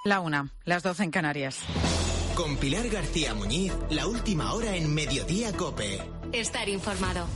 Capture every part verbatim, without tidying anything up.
La una, las doce en Canarias. Con Pilar García Muñiz, la última hora en Mediodía COPE. Estar informado.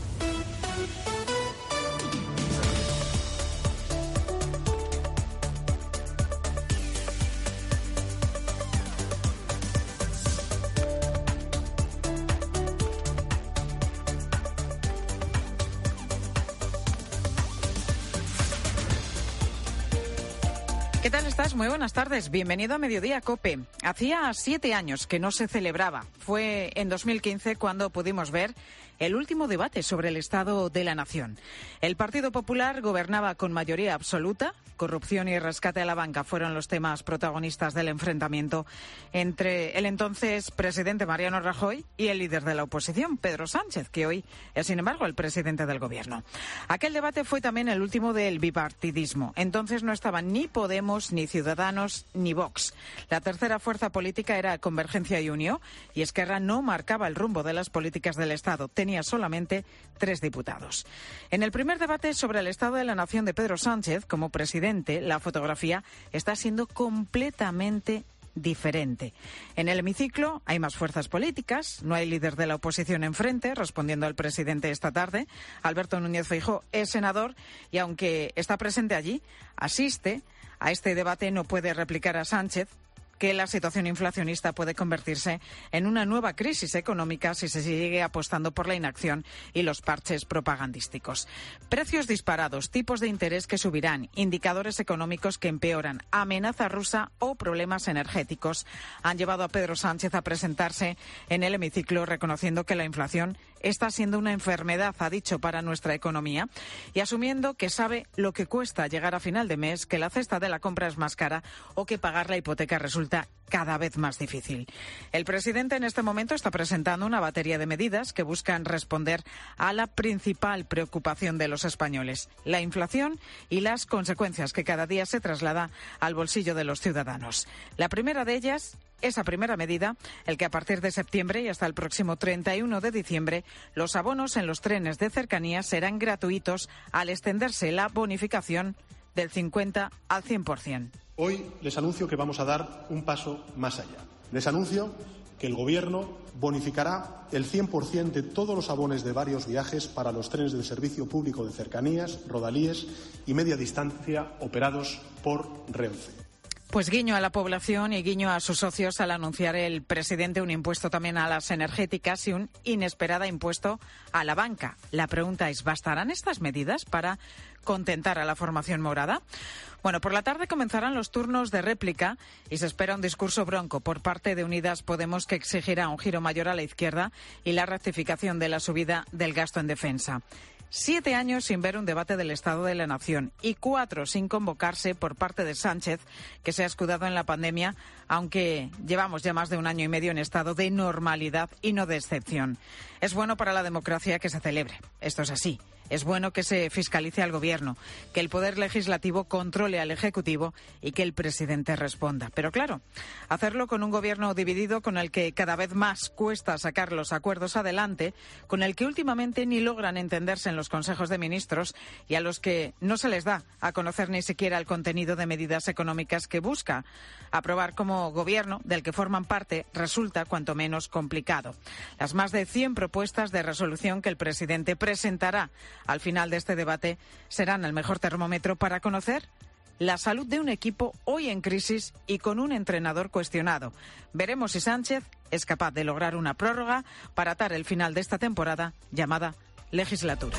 ¿Qué tal estás? Muy buenas tardes. Bienvenido a Mediodía COPE. Hacía siete años que no se celebraba. Fue en dos mil quince cuando pudimos ver el último debate sobre el Estado de la Nación. El Partido Popular gobernaba con mayoría absoluta. Corrupción y rescate a la banca fueron los temas protagonistas del enfrentamiento entre el entonces presidente Mariano Rajoy y el líder de la oposición, Pedro Sánchez, que hoy es, sin embargo, el presidente del Gobierno. Aquel debate fue también el último del bipartidismo. Entonces no estaban ni Podemos, ni Ciudadanos, ni Vox. La tercera fuerza política era Convergencia y Unió, y Esquerra no marcaba el rumbo de las políticas del Estado. Tenía solamente tres diputados. En el primer debate sobre el Estado de la Nación de Pedro Sánchez, como presidente, la fotografía está siendo completamente diferente. En el hemiciclo hay más fuerzas políticas, no hay líder de la oposición enfrente, respondiendo al presidente esta tarde. Alberto Núñez Feijóo es senador y, aunque está presente allí, asiste a este debate, no puede replicar a Sánchez que la situación inflacionista puede convertirse en una nueva crisis económica si se sigue apostando por la inacción y los parches propagandísticos. Precios disparados, tipos de interés que subirán, indicadores económicos que empeoran, amenaza rusa o problemas energéticos han llevado a Pedro Sánchez a presentarse en el hemiciclo reconociendo que la inflación está siendo una enfermedad, ha dicho, para nuestra economía, y asumiendo que sabe lo que cuesta llegar a final de mes, que la cesta de la compra es más cara o que pagar la hipoteca resulta cada vez más difícil. El presidente en este momento está presentando una batería de medidas que buscan responder a la principal preocupación de los españoles, la inflación y las consecuencias que cada día se traslada al bolsillo de los ciudadanos. La primera de ellas, esa primera medida, el que a partir de septiembre y hasta el próximo treinta y uno de diciembre los abonos en los trenes de cercanías serán gratuitos al extenderse la bonificación del cincuenta al cien por ciento. Hoy les anuncio que vamos a dar un paso más allá. Les anuncio que el Gobierno bonificará el cien por ciento de todos los abonos de varios viajes para los trenes del servicio público de cercanías, rodalíes y media distancia operados por Renfe. Pues guiño a la población y guiño a sus socios al anunciar el presidente un impuesto también a las energéticas y un inesperado impuesto a la banca. La pregunta es, ¿bastarán estas medidas para contentar a la formación morada? Bueno, por la tarde comenzarán los turnos de réplica y se espera un discurso bronco por parte de Unidas Podemos que exigirá un giro mayor a la izquierda y la rectificación de la subida del gasto en defensa. Siete años sin ver un debate del Estado de la Nación y cuatro sin convocarse por parte de Sánchez, que se ha escudado en la pandemia, aunque llevamos ya más de un año y medio en estado de normalidad y no de excepción. Es bueno para la democracia que se celebre. Esto es así. Es bueno que se fiscalice al Gobierno, que el Poder Legislativo controle al Ejecutivo y que el presidente responda. Pero claro, hacerlo con un Gobierno dividido, con el que cada vez más cuesta sacar los acuerdos adelante, con el que últimamente ni logran entenderse en los consejos de ministros y a los que no se les da a conocer ni siquiera el contenido de medidas económicas que busca aprobar como Gobierno, del que forman parte, resulta cuanto menos complicado. Las más de cien propuestas de resolución que el presidente presentará al final de este debate serán el mejor termómetro para conocer la salud de un equipo hoy en crisis y con un entrenador cuestionado. Veremos si Sánchez es capaz de lograr una prórroga para atar el final de esta temporada llamada legislatura.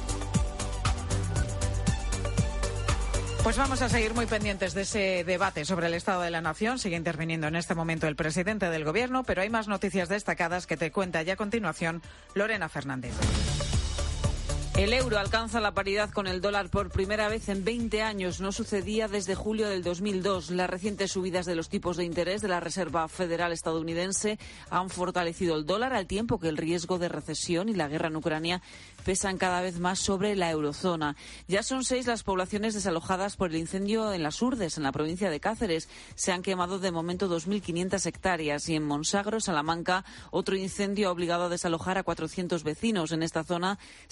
Pues vamos a seguir muy pendientes de ese debate sobre el Estado de la Nación. Sigue interviniendo en este momento el presidente del Gobierno, pero hay más noticias destacadas que te cuenta ya a continuación Lorena Fernández. El euro alcanza la paridad con el dólar por primera vez en veinte años. No sucedía desde julio del dos mil dos. Las recientes subidas de los tipos de interés de la Reserva Federal estadounidense han fortalecido el dólar al tiempo que el riesgo de recesión y la guerra en Ucrania pesan cada vez más sobre la eurozona. Ya son seis las poblaciones desalojadas por el incendio en las Urdes, en la provincia de Cáceres. Se han quemado de momento dos mil quinientas hectáreas y en Monsagro, Salamanca, otro incendio ha obligado a desalojar a cuatrocientos vecinos. En esta zona siguen activos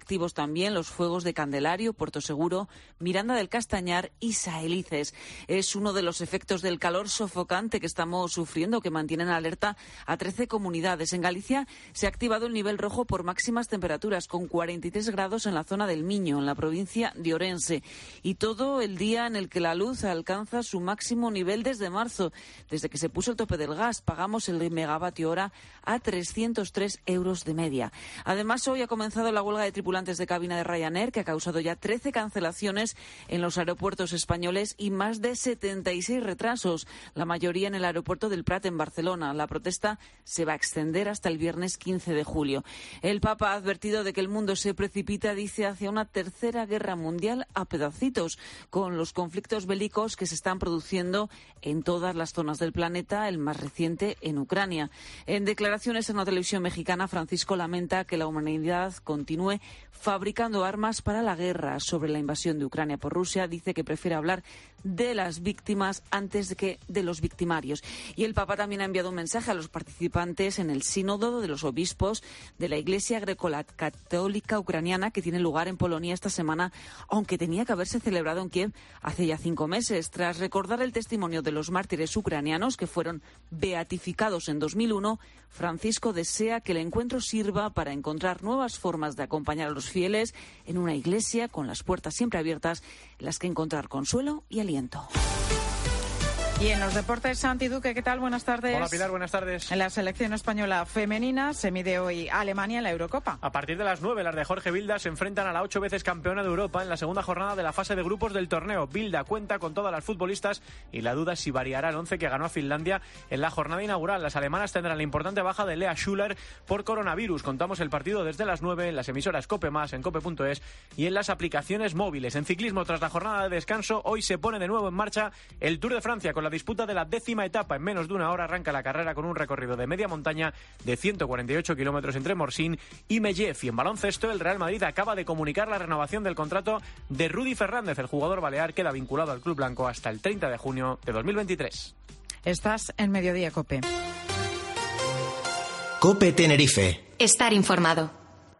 activos también los fuegos de Candelario, Puerto Seguro, Miranda del Castañar y Saelices. Es uno de los efectos del calor sofocante que estamos sufriendo, que mantienen alerta a trece comunidades. En Galicia se ha activado el nivel rojo por máximas temperaturas, con cuarenta y tres grados en la zona del Miño, en la provincia de Orense. Y todo el día en el que la luz alcanza su máximo nivel desde marzo. Desde que se puso el tope del gas, pagamos el megavatio hora a trescientos tres euros de media. Además, hoy ha comenzado la huelga de tripulantes de cabina de Ryanair, que ha causado ya trece cancelaciones en los aeropuertos españoles y más de setenta y seis retrasos, la mayoría en el aeropuerto del Prat en Barcelona. La protesta se va a extender hasta el viernes quince de julio. El Papa ha advertido de que el mundo se precipita, dice, hacia una tercera guerra mundial a pedacitos, con los conflictos bélicos que se están produciendo en todas las zonas del planeta, el más reciente en Ucrania. En declaraciones en la televisión mexicana, Francisco lamenta que la humanidad continúe fabricando armas para la guerra. Sobre la invasión de Ucrania por Rusia, dice que prefiere hablar de las víctimas antes de que de los victimarios. Y el Papa también ha enviado un mensaje a los participantes en el sínodo de los obispos de la Iglesia Greco-Católica Ucraniana, que tiene lugar en Polonia esta semana, aunque tenía que haberse celebrado en Kiev hace ya cinco meses. Tras recordar el testimonio de los mártires ucranianos que fueron beatificados en dos mil uno, Francisco desea que el encuentro sirva para encontrar nuevas formas de acompañar a los fieles en una iglesia con las puertas siempre abiertas, en las que encontrar consuelo y aliento. Y en los deportes, Santi Duque, ¿qué tal? Buenas tardes. Hola, Pilar, buenas tardes. En la selección española femenina se mide hoy a Alemania en la Eurocopa. A partir de las nueve, las de Jorge Vilda se enfrentan a la ocho veces campeona de Europa en la segunda jornada de la fase de grupos del torneo. Vilda cuenta con todas las futbolistas y la duda es si variará el once que ganó a Finlandia en la jornada inaugural. Las alemanas tendrán la importante baja de Lea Schuller por coronavirus. Contamos el partido desde las nueve en las emisoras COPE más, en cope punto es y en las aplicaciones móviles. En ciclismo, tras la jornada de descanso, hoy se pone de nuevo en marcha el Tour de Francia con la disputa de la décima etapa. En menos de una hora arranca la carrera con un recorrido de media montaña de ciento cuarenta y ocho kilómetros entre Morsín y Mellef. Y en baloncesto, el Real Madrid acaba de comunicar la renovación del contrato de Rudy Fernández. El jugador balear queda vinculado al club blanco hasta el treinta de junio de dos mil veintitrés. Estás en Mediodía Cope. Cope Tenerife. Estar informado.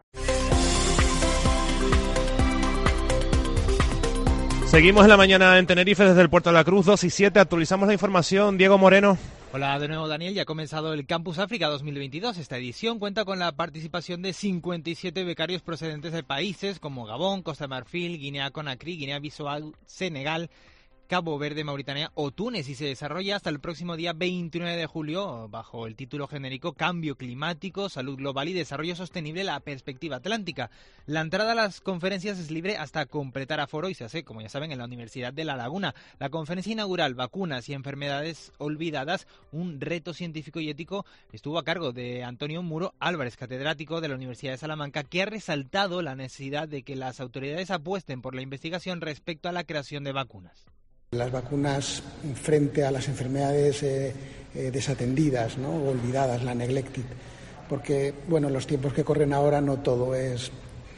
Seguimos en la mañana en Tenerife desde el Puerto de la Cruz, dos y siete. Actualizamos la información. Diego Moreno. Hola de nuevo, Daniel. Ya ha comenzado el Campus África dos mil veintidós. Esta edición cuenta con la participación de cincuenta y siete becarios procedentes de países como Gabón, Costa de Marfil, Guinea-Conakry, Guinea-Bissau, Senegal, Cabo Verde, Mauritania o Túnez, y se desarrolla hasta el próximo día veintinueve de julio bajo el título genérico Cambio Climático, Salud Global y Desarrollo Sostenible, la perspectiva atlántica. La entrada a las conferencias es libre hasta completar aforo y se hace, como ya saben, en la Universidad de La Laguna. La conferencia inaugural, Vacunas y Enfermedades Olvidadas, un reto científico y ético, estuvo a cargo de Antonio Muro Álvarez, catedrático de la Universidad de Salamanca, que ha resaltado la necesidad de que las autoridades apuesten por la investigación respecto a la creación de vacunas. Las vacunas frente a las enfermedades eh, eh, desatendidas, ¿no? O olvidadas, la neglected, porque bueno, en los tiempos que corren ahora no todo es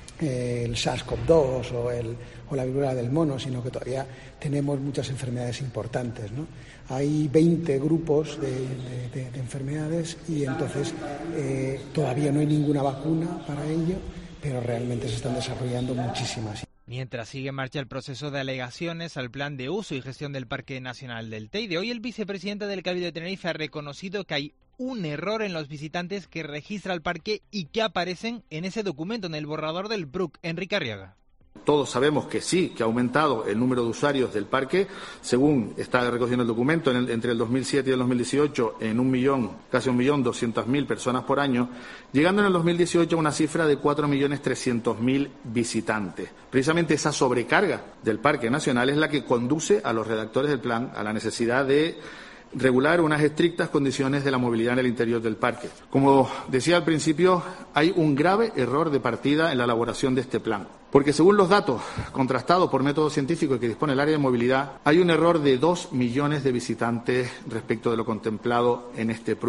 eh, el SARS-CoV dos o, el, o la viruela del mono, sino que todavía tenemos muchas enfermedades importantes, ¿no? Hay veinte grupos de, de, de, de enfermedades y entonces eh, todavía no hay ninguna vacuna para ello, pero realmente se están desarrollando muchísimas. Mientras sigue en marcha el proceso de alegaciones al plan de uso y gestión del Parque Nacional del Teide, hoy el vicepresidente del Cabildo de Tenerife ha reconocido que hay un error en los visitantes que registra el parque y que aparecen en ese documento, en el borrador del P R U C. Enrique Arriaga. Todos sabemos que sí, que ha aumentado el número de usuarios del parque, según está recogiendo el documento, en el, entre el dos mil siete y el dos mil dieciocho, en un millón, casi un millón doscientas mil personas por año, llegando en el dos mil dieciocho a una cifra de cuatro millones trescientos mil visitantes. Precisamente esa sobrecarga del Parque Nacional es la que conduce a los redactores del plan a la necesidad de regular unas estrictas condiciones de la movilidad en el interior del parque. Como decía al principio, hay un grave error de partida en la elaboración de este plan, porque según los datos contrastados por método científico que dispone el área de movilidad, hay un error de dos millones de visitantes respecto de lo contemplado en este P R U.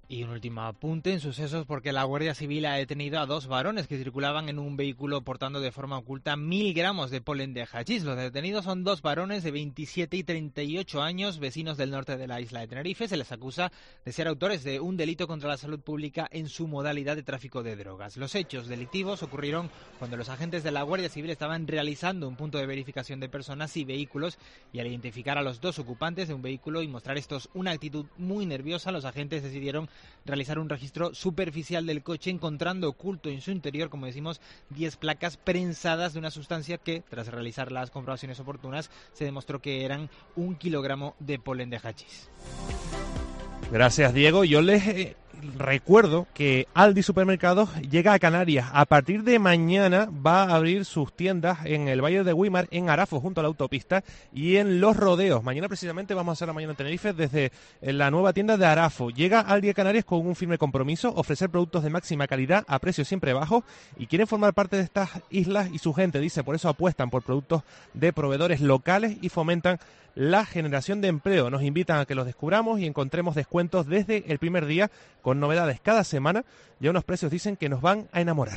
Y un último apunte en sucesos porque la Guardia Civil ha detenido a dos varones que circulaban en un vehículo portando de forma oculta mil gramos de polen de hachís. Los detenidos son dos varones de veintisiete y treinta y ocho años, vecinos del norte de la isla de Tenerife. Se les acusa de ser autores de un delito contra la salud pública en su modalidad de tráfico de drogas. Los hechos delictivos ocurrieron cuando los agentes de la Guardia Civil estaban realizando un punto de verificación de personas y vehículos, y al identificar a los dos ocupantes de un vehículo y mostrar estos una actitud muy nerviosa, los agentes decidieron realizar un registro superficial del coche, encontrando oculto en su interior, como decimos, diez placas prensadas de una sustancia que, tras realizar las comprobaciones oportunas, se demostró que eran un kilogramo de polen de hachís. Gracias, Diego. Yo les eh, recuerdo que Aldi Supermercados llega a Canarias. A partir de mañana va a abrir sus tiendas en el Valle de Güímar, en Arafo, junto a la autopista, y en Los Rodeos. Mañana precisamente vamos a hacer la mañana en Tenerife desde la nueva tienda de Arafo. Llega Aldi a Canarias con un firme compromiso, ofrecer productos de máxima calidad a precios siempre bajos, y quieren formar parte de estas islas y su gente, dice, por eso apuestan por productos de proveedores locales y fomentan la generación de empleo. Nos invitan a que los descubramos y encontremos descuentos desde el primer día, con novedades cada semana, y a unos precios dicen que nos van a enamorar.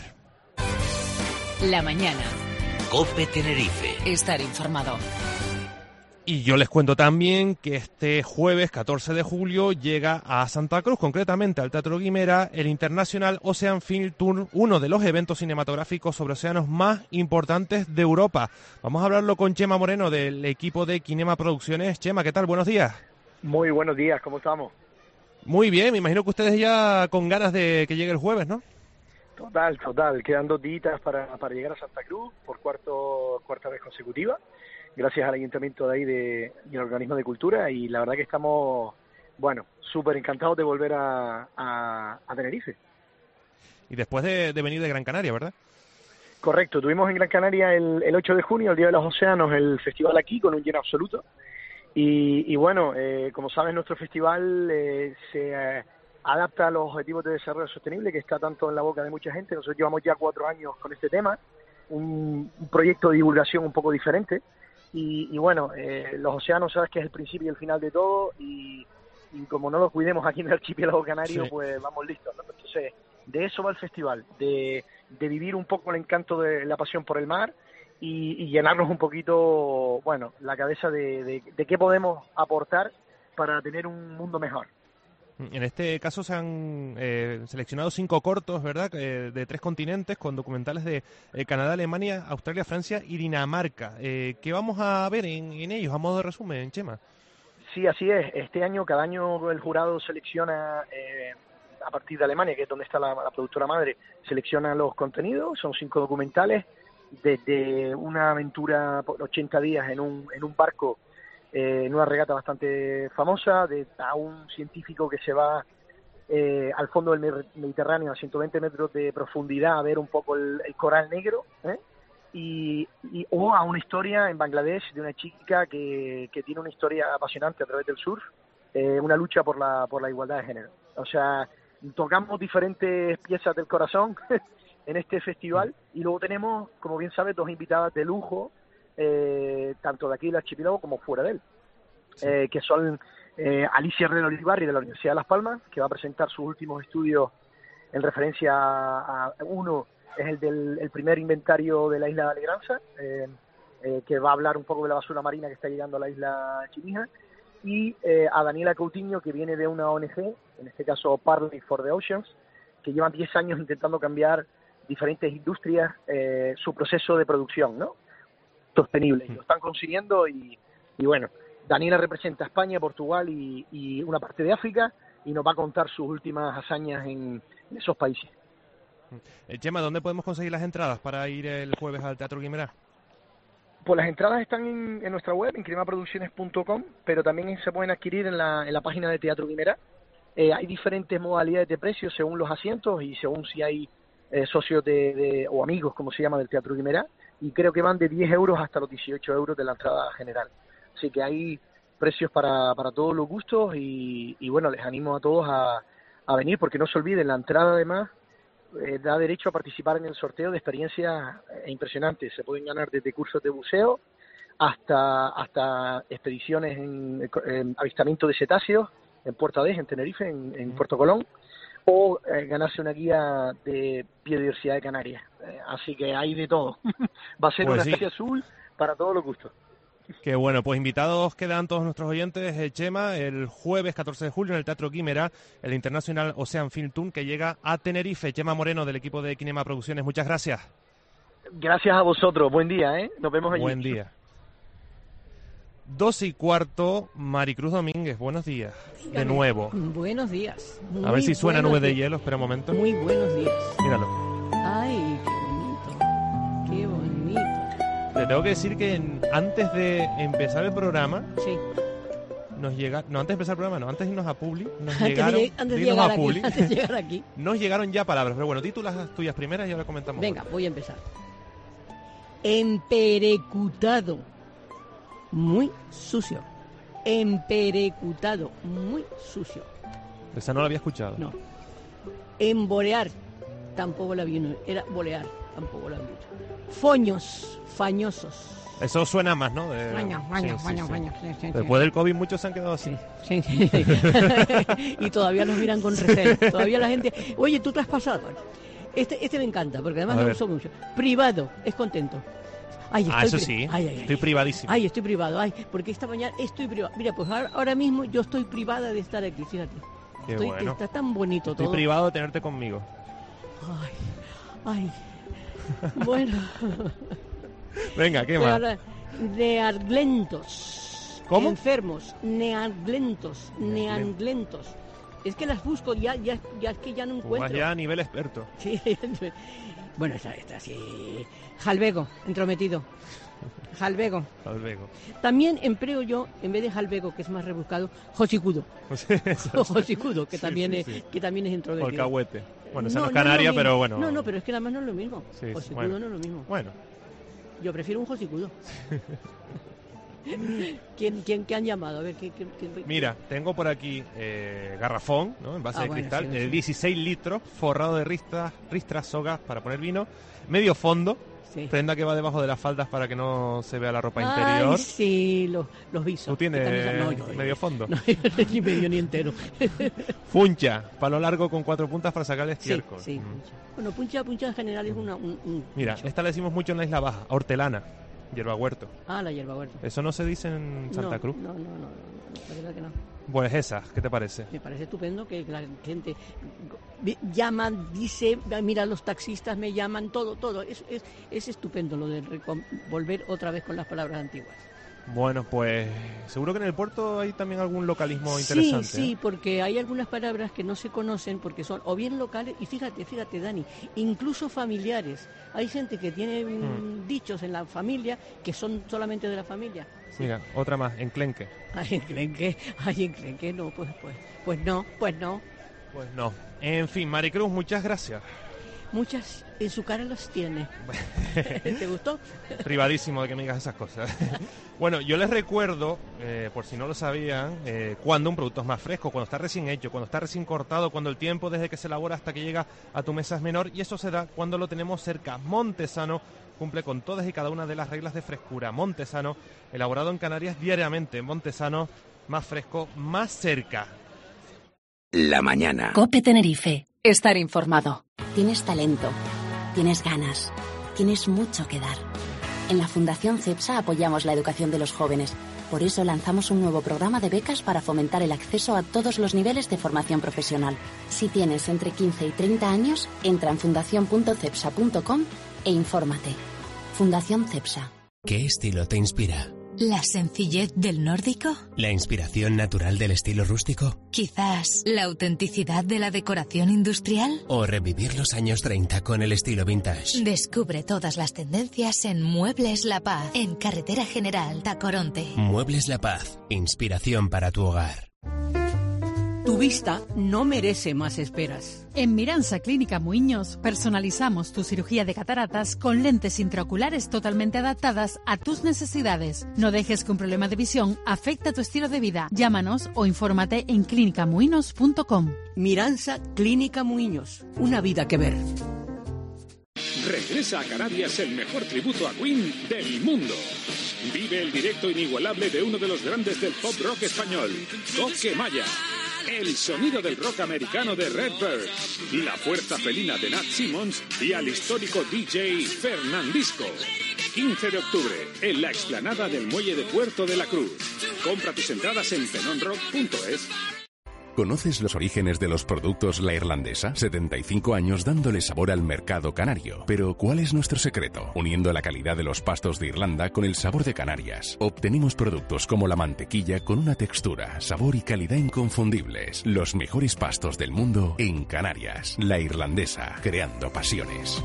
La mañana. COPE Tenerife. Estar informado. Y yo les cuento también que este jueves catorce de julio llega a Santa Cruz, concretamente al Teatro Guimera, el International Ocean Film Tour, uno de los eventos cinematográficos sobre océanos más importantes de Europa. Vamos a hablarlo con Chema Moreno, del equipo de Kinema Producciones. Chema, ¿qué tal? Buenos días. Muy buenos días, ¿cómo estamos? Muy bien, me imagino que ustedes ya con ganas de que llegue el jueves, ¿no? Total, total. Quedan dos días para, para llegar a Santa Cruz por cuarto cuarta vez consecutiva, gracias al ayuntamiento de ahí de, y al organismo de cultura, y la verdad que estamos, bueno, súper encantados de volver a, a, a Tenerife. Y después de, de venir de Gran Canaria, ¿verdad? Correcto, tuvimos en Gran Canaria el, el ocho de junio, el Día de los Océanos, el festival aquí con un lleno absoluto. Y, y bueno, eh, como sabes, nuestro festival eh, se eh, adapta a los objetivos de desarrollo sostenible, que está tanto en la boca de mucha gente. Nosotros llevamos ya cuatro años con este tema, un, un proyecto de divulgación un poco diferente. Y, y bueno, eh, los océanos, sabes que es el principio y el final de todo, y, y como no los cuidemos aquí en el archipiélago canario, sí, pues vamos listos, ¿no? Entonces, de eso va el festival, de, de vivir un poco el encanto de la pasión por el mar, y, y llenarnos un poquito, bueno, la cabeza de, de, de qué podemos aportar para tener un mundo mejor. En este caso se han eh, seleccionado cinco cortos, ¿verdad?, eh, de tres continentes, con documentales de eh, Canadá, Alemania, Australia, Francia y Dinamarca. Eh, ¿Qué vamos a ver en, en ellos, a modo de resumen, Chema? Sí, así es. Este año, cada año el jurado selecciona, eh, a partir de Alemania, que es donde está la, la productora madre, selecciona los contenidos. Son cinco documentales, desde una aventura por ochenta días en un, en un barco, Eh, en una regata bastante famosa, de, a un científico que se va eh, al fondo del Mediterráneo a ciento veinte metros de profundidad a ver un poco el, el coral negro, ¿eh? y, y o a una historia en Bangladesh de una chica que, que tiene una historia apasionante a través del surf, eh, una lucha por la por la igualdad de género. O sea, tocamos diferentes piezas del corazón en este festival, y luego tenemos, como bien sabes, dos invitadas de lujo, Eh, tanto de aquí del archipiélago como fuera de él, sí. eh, que son eh, Alicia Herrero Olivarri de la Universidad de Las Palmas, que va a presentar sus últimos estudios en referencia a, a uno, es el del el primer inventario de la isla de Alegranza, eh, eh, que va a hablar un poco de la basura marina que está llegando a la isla Chimija, y eh, a Daniela Coutinho, que viene de una O N G, en este caso Parley for the Oceans, que llevan diez años intentando cambiar diferentes industrias, eh, su proceso de producción, ¿no?, sostenible, y lo están consiguiendo. Y, y bueno, Daniela representa a España, Portugal y, y una parte de África, y nos va a contar sus últimas hazañas en, en esos países. Eh, Chema, ¿dónde podemos conseguir las entradas para ir el jueves al Teatro Guimerá? Pues las entradas están en, en nuestra web, en kinema producciones punto com, pero también se pueden adquirir en la, en la página de Teatro Guimerá. Eh, hay diferentes modalidades de precios según los asientos y según si hay eh, socios de, de, o amigos, como se llama, del Teatro Guimerá, y creo que van de diez euros hasta los dieciocho euros de la entrada general. Así que hay precios para, para todos los gustos, y, y bueno, les animo a todos a, a venir, porque no se olviden, la entrada además eh, da derecho a participar en el sorteo de experiencias eh, impresionantes. Se pueden ganar desde cursos de buceo hasta hasta expediciones en, en avistamiento de cetáceos en Puerto Adés, en Tenerife, en, en Puerto Colón, o eh, ganarse una guía de biodiversidad de Canarias. Eh, así que hay de todo. Va a ser Pues una sí. estancia azul para todos los gustos. Qué bueno, pues invitados quedan todos nuestros oyentes, eh, Chema, el jueves catorce de julio en el Teatro Quimera, el International Ocean Film Tour que llega a Tenerife. Chema Moreno, del equipo de Kinema Producciones, muchas gracias. Gracias a vosotros, buen día, ¿eh? Nos vemos allí. Buen día. Dos y cuarto, Maricruz Domínguez, buenos días. De nuevo. Buenos días. A ver si suena buenos Nube de días. Hielo, espera un momento. Muy buenos días. Míralo. Ay, qué bonito. Qué bonito. Te tengo que decir que en- antes de empezar el programa, Sí. nos llega, no, antes de empezar el programa, no, antes de irnos a Publi, nos Antes de llegaron, lleg- antes de de irnos llegar a aquí, Publi, antes de llegar aquí. nos llegaron ya palabras, pero bueno, di tú las tuyas primeras y ahora comentamos. Venga, voy a empezar. Emperecutado. Muy sucio. Emperecutado. Muy sucio. Esa no la había escuchado. No. Emborear. Tampoco la vi. no, Era bolear. Tampoco la vi. Foños. Fañosos. Eso suena más, ¿no? De- Faños, faños, sí, sí, faños, sí. faños, sí, sí, Después sí. del COVID muchos se han quedado así. Sí, sí. Y todavía nos miran con recelo. Todavía la gente. Oye, tú te has pasado. Este, este me encanta, porque además A me ver. gustó mucho. Privado, es contento. Ay, Ah, estoy eso pri- sí, ay, ay, ay. estoy privadísimo. Ay, estoy privado. Ay, porque esta mañana estoy privado. Mira, pues ahora, ahora mismo yo estoy privada de estar aquí, fíjate. Qué Estoy- bueno. Está tan bonito Estoy todo. privado de tenerte conmigo. Ay, ay. Bueno. Venga, ¿qué Pero más? ahora, nearglentos. ¿Cómo? Enfermos. Nearglentos. Nearglentos. Es que las busco, ya, ya, ya es que ya no Tú vas encuentro. ya a nivel experto. Sí. Bueno, esta, esta sí. Jalbego, entrometido. Jalbego. Alvego. También empleo yo, en vez de jalbego, que es más rebuscado, josicudo. Josicudo, que Sí, también sí, es, sí. que también es introvertido. O el cahuete. Bueno, esa no, es lo canaria, mismo. pero bueno. No, no, pero es que además no es lo mismo. Sí, sí, Josicudo bueno. no es lo mismo. Bueno. Yo prefiero un josicudo. ¿Quién, quién, ¿Qué han llamado? A ver, ¿qué, qué, qué- Mira, tengo por aquí eh, garrafón, ¿no? En base Ah, de bueno, cristal, sí, de sí. dieciséis litros, forrado de ristras, ristras, sogas para poner vino, medio fondo, Sí. prenda que va debajo de las faldas para que no se vea la ropa Ay, interior. sí, los, los visos. ¿Tú tienes Que también son- no, yo- medio fondo? No, ni medio ni entero. Funcha, palo largo con cuatro puntas para sacar el Sí, estiércol. sí, Mm. puncha. Bueno, puncha, puncha en general es una, un, un- Mira, esta la decimos mucho en la Isla Baja, hortelana, hierba huerto. Ah, la hierba huerta. Eso no se dice en Santa no, Cruz. No, no, no, no, no, la verdad que no. Pues esas, ¿qué te parece? Me parece estupendo que la gente vi- llama, dice, mira, los taxistas me llaman, todo, todo. Es, es, es estupendo lo de recom- volver otra vez con las palabras antiguas. Bueno, pues seguro que en el puerto hay también algún localismo interesante. Sí, sí, ¿eh? porque hay algunas palabras que no se conocen porque son o bien locales, y fíjate, fíjate, Dani, incluso familiares. Hay gente que tiene mm, Hmm. dichos en la familia que son solamente de la familia. Mira, otra más, enclenque. Ay, ¿creen que? Ay, ¿creen que no? Pues, pues, pues no, pues no. Pues no. En fin, Maricruz, muchas gracias. Muchas en su cara las tiene. ¿Te gustó? Privadísimo de que me digas esas cosas. Bueno, yo les recuerdo, eh, por si no lo sabían, eh, cuando un producto es más fresco, cuando está recién hecho, cuando está recién cortado, cuando el tiempo desde que se elabora hasta que llega a tu mesa es menor, y eso se da cuando lo tenemos cerca. Montesano cumple con todas y cada una de las reglas de frescura. Montesano, elaborado en Canarias diariamente. Montesano, más fresco, más cerca. La mañana. Cope Tenerife. Estar informado. Tienes talento, tienes ganas, tienes mucho que dar. En la Fundación CEPSA apoyamos la educación de los jóvenes. Por eso lanzamos un nuevo programa de becas para fomentar el acceso a todos los niveles de formación profesional. Si tienes entre quince y treinta años, entra en fundación punto cepsa punto com e infórmate. Fundación CEPSA. ¿Qué estilo te inspira? ¿La sencillez del nórdico? ¿La inspiración natural del estilo rústico? ¿Quizás la autenticidad de la decoración industrial? ¿O revivir los años treinta con el estilo vintage? Descubre todas las tendencias en Muebles La Paz, en Carretera General Tacoronte. Muebles La Paz, inspiración para tu hogar. Tu vista no merece más esperas. En Miransa Clínica Muiños personalizamos tu cirugía de cataratas con lentes intraoculares totalmente adaptadas a tus necesidades. No dejes que un problema de visión afecte a tu estilo de vida. Llámanos o infórmate en clínica muinos punto com. Miransa Clínica Muiños. Una vida que ver. Regresa a Canarias el mejor tributo a Queen del mundo. Vive el directo inigualable de uno de los grandes del pop rock español, Coque Maya. el sonido del rock americano de Redbird, la fuerza felina de Nat Simmons y al histórico D J Fernandisco. quince de octubre, en la explanada del Muelle de Puerto de la Cruz. Compra tus entradas en zenonrock punto es. ¿Conoces los orígenes de los productos La Irlandesa? setenta y cinco años dándole sabor al mercado canario. Pero ¿cuál es nuestro secreto? Uniendo la calidad de los pastos de Irlanda con el sabor de Canarias. Obtenemos productos como la mantequilla con una textura, sabor y calidad inconfundibles. Los mejores pastos del mundo en Canarias. La Irlandesa, creando pasiones.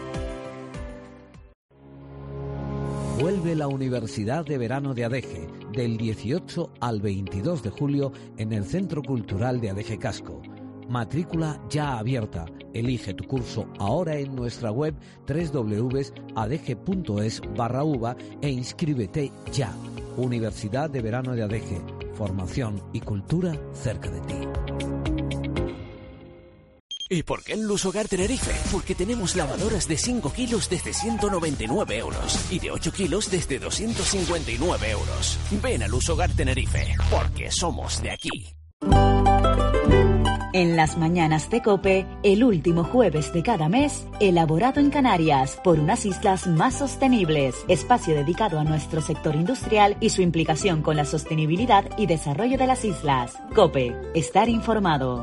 Vuelve la Universidad de Verano de Adeje, del dieciocho al veintidós de julio en el Centro Cultural de Adeje Casco. Matrícula ya abierta. Elige tu curso ahora en nuestra web doble u doble u doble u punto adeje punto es barra uva e inscríbete ya. Universidad de Verano de Adeje. Formación y cultura cerca de ti. ¿Y por qué en Luz Hogar Tenerife? Porque tenemos lavadoras de cinco kilos desde ciento noventa y nueve euros y de ocho kilos desde doscientos cincuenta y nueve euros. Ven a Luz Hogar Tenerife, porque somos de aquí. En las mañanas de COPE, el último jueves de cada mes, elaborado en Canarias por unas islas más sostenibles. Espacio dedicado a nuestro sector industrial y su implicación con la sostenibilidad y desarrollo de las islas. COPE, estar informado.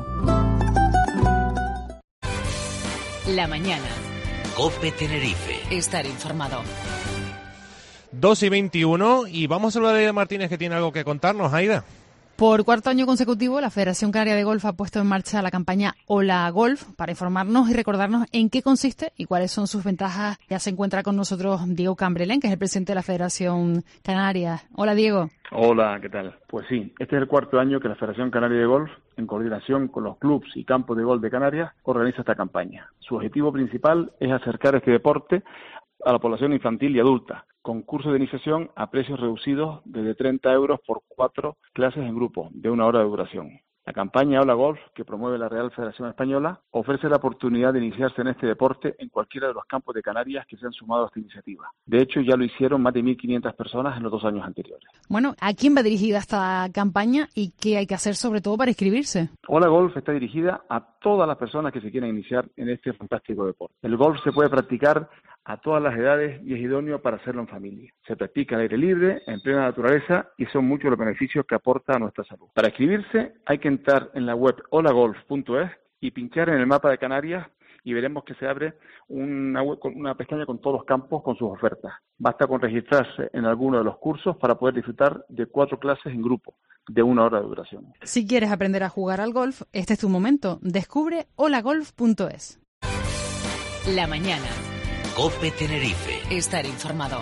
La mañana. COPE Tenerife. Estar informado. dos y veintiuno y vamos a saludar a Aida Martínez, que tiene algo que contarnos. Aida. Por cuarto año consecutivo, la Federación Canaria de Golf ha puesto en marcha la campaña Hola Golf para informarnos y recordarnos en qué consiste y cuáles son sus ventajas. Ya se encuentra con nosotros Diego Cambrelén, que es el presidente de la Federación Canaria. Hola, Diego. Hola, ¿qué tal? Pues sí, este es el cuarto año que la Federación Canaria de Golf, en coordinación con los clubs y campos de golf de Canarias, organiza esta campaña. Su objetivo principal es acercar este deporte a la población infantil y adulta, con cursos de iniciación a precios reducidos desde treinta euros por cuatro clases en grupo, de una hora de duración. La campaña Hola Golf, que promueve la Real Federación Española, ofrece la oportunidad de iniciarse en este deporte en cualquiera de los campos de Canarias que se han sumado a esta iniciativa. De hecho, ya lo hicieron más de mil quinientas personas en los dos años anteriores. Bueno, ¿a quién va dirigida esta campaña y qué hay que hacer sobre todo para inscribirse? Hola Golf está dirigida a todas las personas que se quieran iniciar en este fantástico deporte. El golf se puede practicar a todas las edades y es idóneo para hacerlo en familia. Se practica al aire libre, en plena naturaleza, y son muchos los beneficios que aporta a nuestra salud. Para inscribirse hay que entrar en la web hola golf punto es y pinchar en el mapa de Canarias y veremos que se abre una, web, una pestaña con todos los campos con sus ofertas. Basta con registrarse en alguno de los cursos para poder disfrutar de cuatro clases en grupo, de una hora de duración. Si quieres aprender a jugar al golf, este es tu momento. Descubre hola golf punto es. La mañana. COPE Tenerife. Estar informado.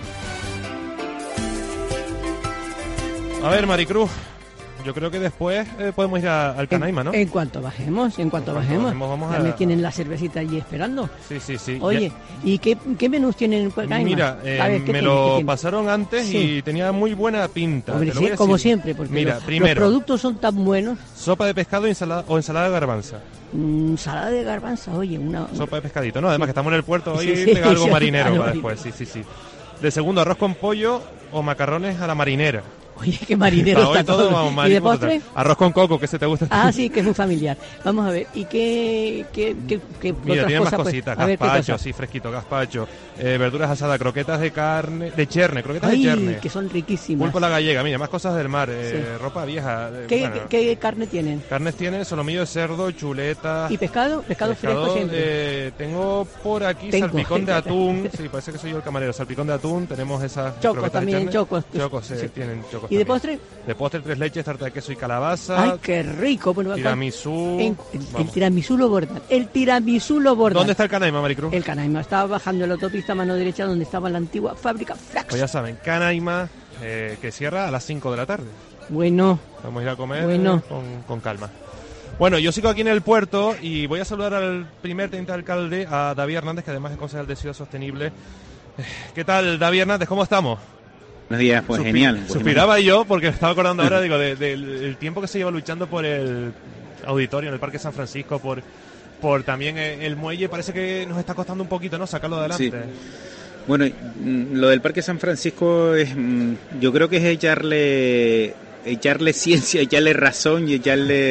A ver, Maricruz, yo creo que después eh, podemos ir a, al Canaima, ¿no? En, en cuanto bajemos, en cuanto en bajemos. bajemos vamos ya a... me tienen la cervecita allí esperando. Sí, sí, sí. Oye, ya... ¿y qué, qué menús tienen en Canaima? Mira, eh, ver, me tiene, lo pasaron antes sí. y tenía muy buena pinta. Hombre, sí, como siempre, porque Mira, los, primero, los productos son tan buenos. Sopa de pescado ensalada, o ensalada de garbanza. Ensalada de garbanza, oye, una... Sopa de pescadito, ¿no? Además que estamos en el puerto, hoy sí, sí, pega algo sí, marinero sí, para después, sí, sí, sí. De segundo, arroz con pollo o macarrones a la marinera. Oye, qué marinero está, está todo. Vamos, ¿Y de postre? Arroz con coco, que se te gusta. Ah, sí, que es muy familiar. Vamos a ver, ¿y qué, qué, qué, qué Mira, otras tiene cosas? más cositas, Pues, gazpacho, así fresquito, gazpacho, eh, verduras asadas, croquetas de carne, de cherne, croquetas Ay, de cherne. que son riquísimas. Pulpo a la gallega, mira, más cosas del mar, eh, sí. ropa vieja. Eh, ¿Qué, bueno, ¿qué, ¿Qué carne tienen? Carnes tienen solomillo de cerdo, chuleta. ¿Y pescado? Pescado, pescado fresco siempre. Eh, tengo por aquí tengo. salpicón de atún, sí, parece que soy yo el camarero, salpicón de atún, tenemos esas chocos también, chocos. Chocos, eh, sí. tienen chocos. ¿Y también. de postre? De postre, tres leches, tarta de queso y calabaza. ¡Ay, qué rico! Bueno, tiramisú. En, el, el tiramisú lo bordan. El tiramisú lo bordan. ¿Dónde está el Canaima, Maricruz? El Canaima. Estaba bajando en la autopista a mano derecha donde estaba la antigua fábrica Flax. Pues ya saben, Canaima, eh, que cierra a las cinco de la tarde. Bueno. Vamos a ir a comer bueno. eh, con, con calma. Bueno, yo sigo aquí en el puerto y voy a saludar al primer teniente alcalde, a David Hernández, que además es concejal de Ciudad Sostenible. ¿Qué tal, David Hernández? ¿Cómo estamos? Buenos días, pues Suspi genial. Pues suspiraba genial. Yo porque me estaba acordando ahora digo del de, de, de tiempo que se lleva luchando por el auditorio en el Parque San Francisco, por por también el muelle. Parece que nos está costando un poquito, ¿no? Sacarlo adelante. Sí. Bueno, lo del Parque San Francisco es, yo creo que es echarle echarle ciencia, echarle razón y echarle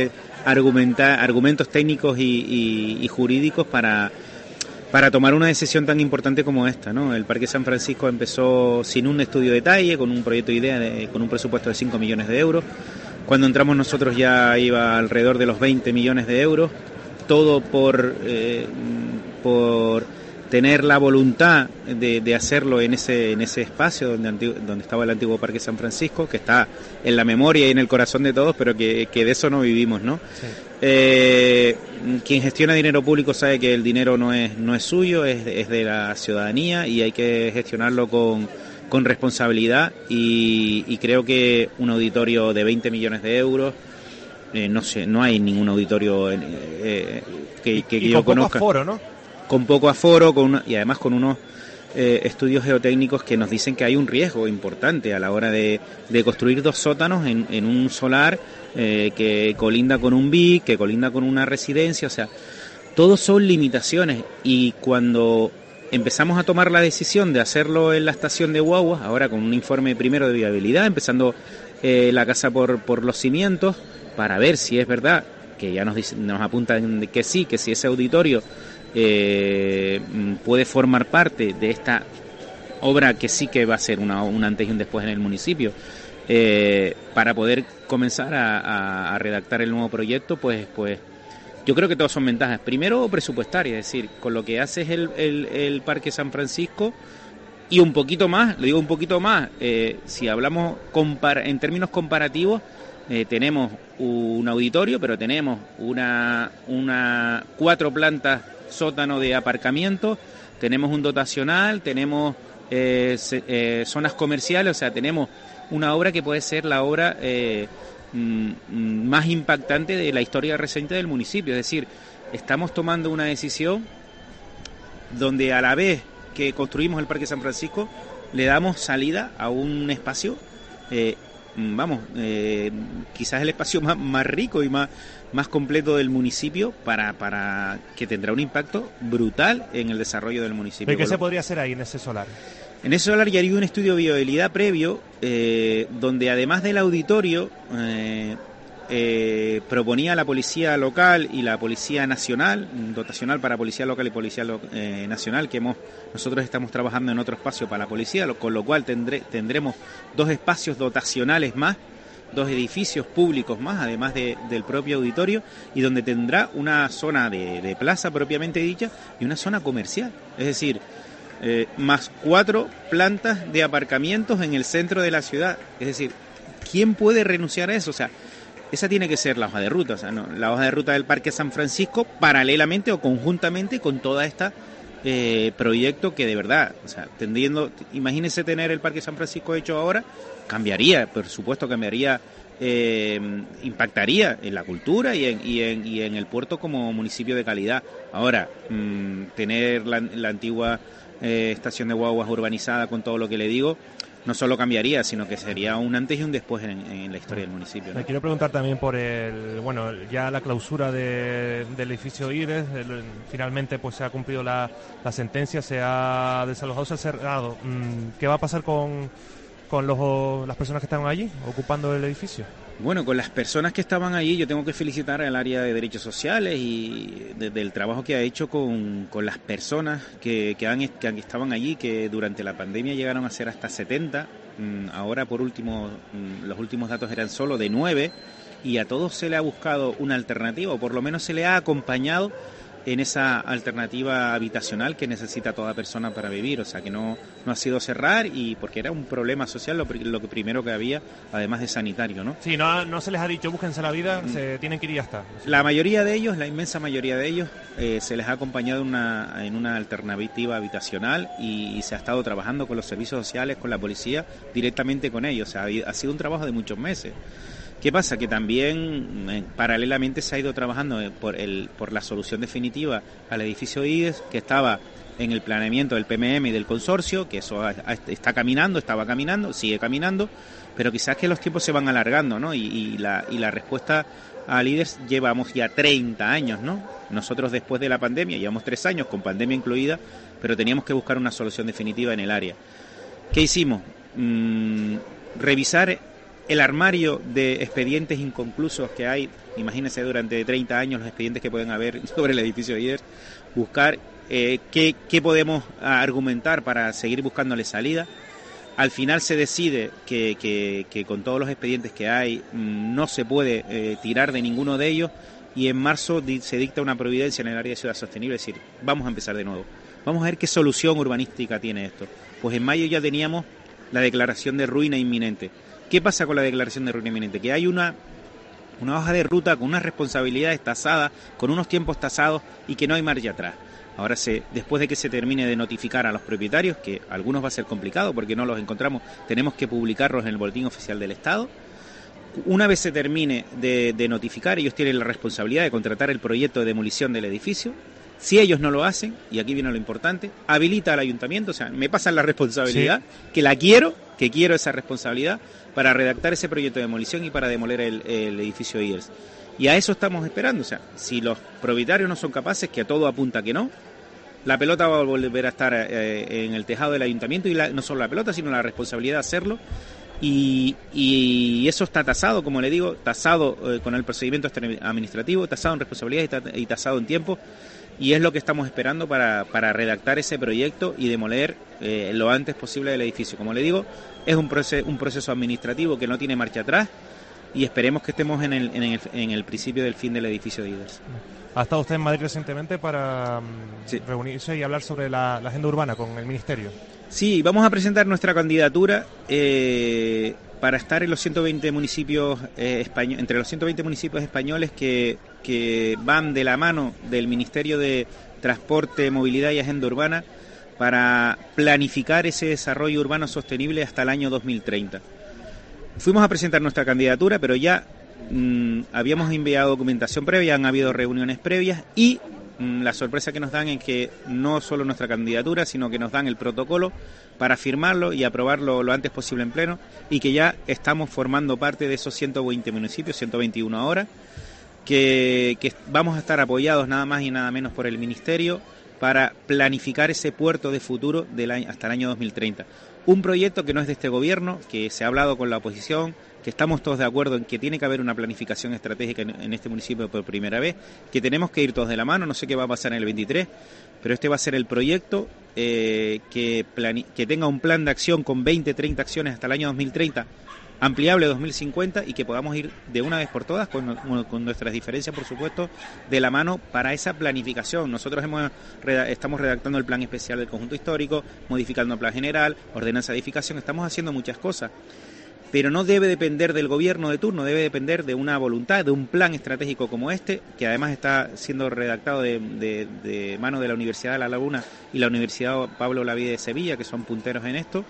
argumentar argumentos técnicos y, y, y jurídicos para para tomar una decisión tan importante como esta, ¿no? El Parque San Francisco empezó sin un estudio de detalle, con un proyecto de idea, de, con un presupuesto de cinco millones de euros. Cuando entramos nosotros ya iba alrededor de los veinte millones de euros, todo por eh, por tener la voluntad de, de hacerlo en ese en ese espacio donde antiguo, donde estaba el antiguo Parque San Francisco, que está en la memoria y en el corazón de todos, pero que, que de eso no vivimos, ¿no? Sí. Eh, quien gestiona dinero público sabe que el dinero no es no es suyo, es, es de la ciudadanía y hay que gestionarlo con, con responsabilidad y, y creo que un auditorio de veinte millones de euros, eh, no sé, no hay ningún auditorio eh, que, que, que y yo con conozca. Poco aforo, ¿no? Con poco aforo, con una, y además con unos eh, estudios geotécnicos que nos dicen que hay un riesgo importante a la hora de, de construir dos sótanos en, en un solar eh, que colinda con un B I C, que colinda con una residencia, o sea, todos son limitaciones y cuando empezamos a tomar la decisión de hacerlo en la estación de guaguas, ahora con un informe primero de viabilidad, empezando eh, la casa por, por los cimientos, para ver si es verdad, que ya nos, dicen, nos apuntan que sí, que si ese auditorio Eh, puede formar parte de esta obra que sí que va a ser una, un antes y un después en el municipio, eh, para poder comenzar a, a, a redactar el nuevo proyecto, pues pues yo creo que todas son ventajas. Primero, presupuestarias, es decir, con lo que hace es el, el, el Parque San Francisco y un poquito más, lo digo un poquito más, eh, si hablamos compar en términos comparativos, eh, tenemos un auditorio, pero tenemos una, una cuatro plantas sótano de aparcamiento, tenemos un dotacional, tenemos eh, se, eh, zonas comerciales, o sea, tenemos una obra que puede ser la obra eh, mm, más impactante de la historia reciente del municipio. Es decir, estamos tomando una decisión donde a la vez que construimos el Parque San Francisco le damos salida a un espacio eh, vamos, eh, quizás el espacio más, más rico y más, más completo del municipio para, para que tendrá un impacto brutal en el desarrollo del municipio. ¿Pero qué se podría hacer ahí en ese solar? En ese solar ya haría un estudio de viabilidad previo, eh, donde además del auditorio eh, eh, proponía a la policía local y la policía nacional, dotacional para policía local y policía lo, eh, nacional, que hemos nosotros estamos trabajando en otro espacio para la policía, lo, con lo cual tendré, tendremos dos espacios dotacionales más, dos edificios públicos más, además de, del propio auditorio, y donde tendrá una zona de, de plaza propiamente dicha y una zona comercial, es decir, eh, más cuatro plantas de aparcamientos en el centro de la ciudad. Es decir, ¿quién puede renunciar a eso? O sea, esa tiene que ser la hoja de ruta, o sea, no, la hoja de ruta del Parque San Francisco paralelamente o conjuntamente con toda esta eh, proyecto que de verdad, o sea, tendiendo, imagínense tener el Parque San Francisco hecho ahora, cambiaría, por supuesto cambiaría, eh, impactaría en la cultura y en, y, en, y en el puerto como municipio de calidad. Ahora, mmm, tener la, la antigua eh, estación de guaguas urbanizada con todo lo que le digo, no solo cambiaría, sino que sería un antes y un después en, en la historia del municipio, ¿no? Me quiero preguntar también por el, bueno, ya la clausura de, del edificio Ides, el, finalmente pues se ha cumplido la, la sentencia, se ha desalojado, se ha cerrado. ¿Qué va a pasar con, con los, las personas que estaban allí ocupando el edificio? Bueno, con las personas que estaban allí, yo tengo que felicitar al área de derechos sociales y de, del trabajo que ha hecho con, con las personas que, que, han, que estaban allí, que durante la pandemia llegaron a ser hasta setenta. Ahora, por último, los últimos datos eran solo de nueve, y a todos se le ha buscado una alternativa, o por lo menos se le ha acompañado en esa alternativa habitacional que necesita toda persona para vivir. O sea, que no, no ha sido cerrar, y porque era un problema social lo, lo que primero que había, además de sanitario, ¿no? Sí, no, no se les ha dicho búsquense la vida, mm. se tienen que ir y ya está. La mayoría de ellos, la inmensa mayoría de ellos, eh, se les ha acompañado en una, en una alternativa habitacional, y, y se ha estado trabajando con los servicios sociales, con la policía, directamente con ellos. O sea, ha, ha sido un trabajo de muchos meses. ¿Qué pasa? Que también eh, paralelamente se ha ido trabajando eh, por el por la solución definitiva al edificio Ides, que estaba en el planeamiento del P M M y del consorcio, que eso ha, ha, está caminando, estaba caminando, sigue caminando, pero quizás que los tiempos se van alargando, ¿no? Y, y, la, y la respuesta al Ides llevamos ya treinta años, ¿no? Nosotros después de la pandemia, llevamos tres años con pandemia incluida, pero teníamos que buscar una solución definitiva en el área. ¿Qué hicimos? Mm, revisar el armario de expedientes inconclusos que hay, imagínense durante treinta años los expedientes que pueden haber sobre el edificio I E R S, buscar eh, qué, qué podemos argumentar para seguir buscándole salida. Al final se decide que, que, que con todos los expedientes que hay no se puede eh, tirar de ninguno de ellos, y en marzo di, se dicta una providencia en el área de ciudad sostenible, es decir, vamos a empezar de nuevo. Vamos a ver qué solución urbanística tiene esto. Pues en mayo ya teníamos la declaración de ruina inminente. ¿Qué pasa con la declaración de ruina inminente? Que hay una, una hoja de ruta con unas responsabilidades tasadas, con unos tiempos tasados y que no hay marcha atrás. Ahora, se, después de que se termine de notificar a los propietarios, que algunos va a ser complicado porque no los encontramos, tenemos que publicarlos en el Boletín Oficial del Estado. Una vez se termine de, de notificar, ellos tienen la responsabilidad de contratar el proyecto de demolición del edificio. Si ellos no lo hacen, y aquí viene lo importante, habilita al ayuntamiento, o sea, me pasan la responsabilidad, sí. que la quiero, que quiero esa responsabilidad para redactar ese proyecto de demolición y para demoler el, el edificio I E R S. Y a eso estamos esperando, o sea, si los propietarios no son capaces, que a todo apunta que no, la pelota va a volver a estar eh, en el tejado del ayuntamiento, y la, no solo la pelota, sino la responsabilidad de hacerlo, y, y eso está tasado, como le digo, tasado eh, con el procedimiento administrativo, tasado en responsabilidades y tasado en tiempo, y es lo que estamos esperando para, para redactar ese proyecto y demoler eh, lo antes posible el edificio. Como le digo, es un proceso, un proceso administrativo que no tiene marcha atrás, y esperemos que estemos en el, en el, en el principio del fin del edificio de I E R S. ¿Ha estado usted en Madrid recientemente para sí. reunirse y hablar sobre la, la agenda urbana con el Ministerio? Sí, vamos a presentar nuestra candidatura eh, para estar en los ciento veinte municipios eh, españoles, entre los ciento veinte municipios españoles que, que van de la mano del Ministerio de Transporte, Movilidad y Agenda Urbana para planificar ese desarrollo urbano sostenible hasta el año dos mil treinta. Fuimos a presentar nuestra candidatura, pero ya mmm, habíamos enviado documentación previa, han habido reuniones previas, y mmm, la sorpresa que nos dan es que no solo nuestra candidatura, sino que nos dan el protocolo para firmarlo y aprobarlo lo antes posible en pleno, y que ya estamos formando parte de esos ciento veinte municipios, ciento veintiuno ahora, que, que vamos a estar apoyados nada más y nada menos por el Ministerio para planificar ese puerto de futuro del año, hasta el año dos mil treinta. Un proyecto que no es de este gobierno, que se ha hablado con la oposición, que estamos todos de acuerdo en que tiene que haber una planificación estratégica en, en este municipio por primera vez, que tenemos que ir todos de la mano. No sé qué va a pasar en el veintitrés, pero este va a ser el proyecto eh, que, plani- que tenga un plan de acción con veinte, treinta acciones hasta el año dos mil treinta, ampliable a dos mil cincuenta, y que podamos ir de una vez por todas, con, con nuestras diferencias, por supuesto, de la mano para esa planificación. Nosotros hemos estamos redactando el plan especial del conjunto histórico, modificando el plan general, ordenanza de edificación, estamos haciendo muchas cosas, pero no debe depender del gobierno de turno, debe depender de una voluntad, de un plan estratégico como este, que además está siendo redactado de, de, de mano de la Universidad de La Laguna y la Universidad Pablo Olavide de Sevilla, que son punteros en esto.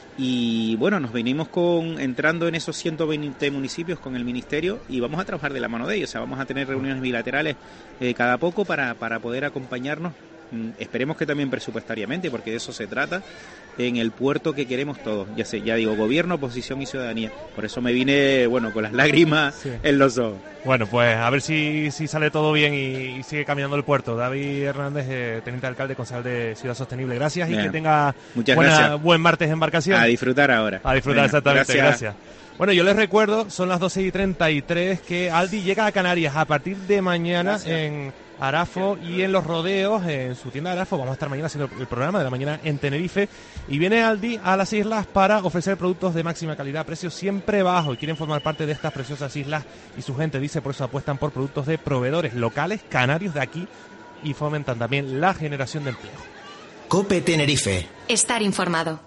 Y bueno, nos venimos con entrando en esos ciento veinte municipios con el Ministerio, y vamos a trabajar de la mano de ellos. O sea, vamos a tener reuniones bilaterales eh, cada poco para, para poder acompañarnos, mm, esperemos que también presupuestariamente, porque de eso se trata, en el puerto que queremos todos. Ya sé, ya digo, gobierno, oposición y ciudadanía. Por eso me vine, bueno, con las lágrimas sí. en los ojos. Bueno, pues a ver si, si sale todo bien y, y sigue caminando el puerto. David Hernández, eh, teniente alcalde, concejal de Ciudad Sostenible. Gracias bien. Y que tenga buena, buen martes de embarcación. A disfrutar ahora. A disfrutar, venga, exactamente. Gracias. gracias. Bueno, yo les recuerdo, son las doce y treinta y tres, que Aldi llega a Canarias a partir de mañana gracias. en Arafo y en Los Rodeos, en su tienda de Arafo. Vamos a estar mañana haciendo el programa de la mañana en Tenerife. Y viene Aldi a las islas para ofrecer productos de máxima calidad, precios siempre bajos. Y quieren formar parte de estas preciosas islas. Y su gente dice, por eso apuestan por productos de proveedores locales, canarios de aquí, y fomentan también la generación de empleo. COPE Tenerife. Estar informado.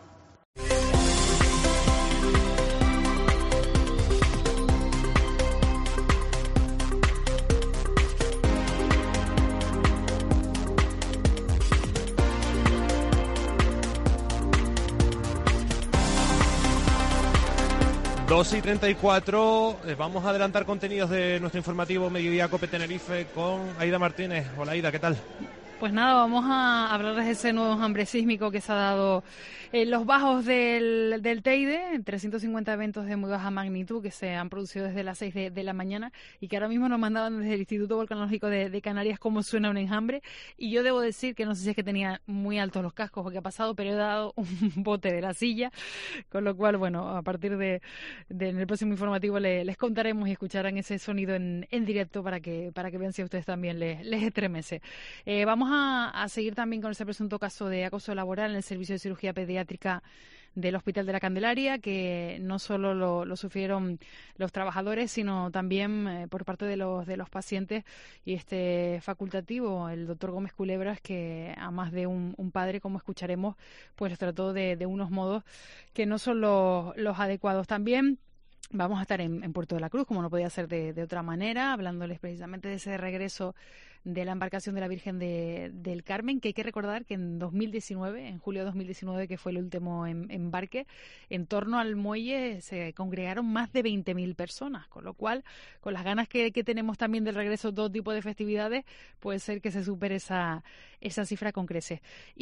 doce y treinta y cuatro, eh, vamos a adelantar contenidos de nuestro informativo Mediodía COPE Tenerife con Aida Martínez. Hola Aida, ¿qué tal? Pues nada, vamos a hablarles de ese nuevo enjambre sísmico que se ha dado en los bajos del, del Teide, trescientos cincuenta eventos de muy baja magnitud que se han producido desde las seis de, de la mañana y que ahora mismo nos mandaban desde el Instituto Volcanológico de, de Canarias cómo suena un enjambre. Y yo debo decir que no sé si es que tenía muy altos los cascos o qué ha pasado, pero he dado un bote de la silla, con lo cual, bueno, a partir de, de en el próximo informativo le, les contaremos y escucharán ese sonido en, en directo para que para que vean si a ustedes también les, les estremece. Eh, vamos a, a seguir también con ese presunto caso de acoso laboral en el servicio de cirugía pediátrica del Hospital de la Candelaria, que no solo lo, lo sufrieron los trabajadores, sino también eh, por parte de los de los pacientes. Y este facultativo, el doctor Gómez Culebras, que a más de un, un padre, como escucharemos, pues los trató de, de unos modos que no son los, los adecuados. También vamos a estar en, en Puerto de la Cruz, como no podía ser de, de otra manera, hablándoles precisamente de ese regreso de la embarcación de la Virgen de, del Carmen, que hay que recordar que en dos mil diecinueve, en julio de dos mil diecinueve, que fue el último em, embarque, en torno al muelle se congregaron más de veinte mil personas, con lo cual, con las ganas que, que tenemos también del regreso de todo tipo de festividades, puede ser que se supere esa, esa cifra con creces.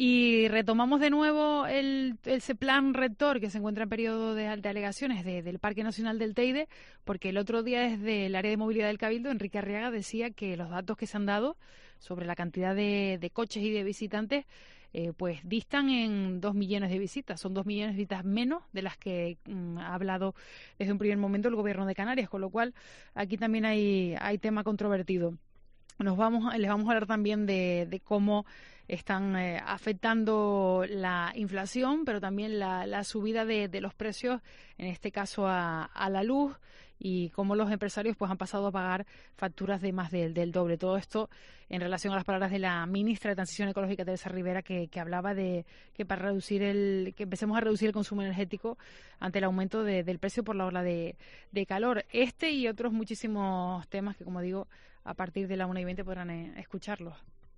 Y retomamos de nuevo el, ese plan rector que se encuentra en periodo de, de alegaciones de, del Parque Nacional del Teide, porque el otro día desde el área de movilidad del Cabildo, Enrique Arriaga decía que los datos que se han dado sobre la cantidad de, de coches y de visitantes, eh, pues distan en dos millones de visitas. Son dos millones de visitas menos de las que mm, ha hablado desde un primer momento el Gobierno de Canarias, con lo cual aquí también hay, hay tema controvertido. Nos vamos, les vamos a hablar también de, de cómo están eh, afectando la inflación, pero también la, la subida de, de los precios, en este caso a, a la luz, y cómo los empresarios pues han pasado a pagar facturas de más del, del doble. Todo esto en relación a las palabras de la ministra de Transición Ecológica, Teresa Rivera, que, que hablaba de que para reducir el que empecemos a reducir el consumo energético ante el aumento de, del precio por la ola de, de calor. Este y otros muchísimos temas que, como digo, a partir de la una y veinte podrán eh, escucharlos.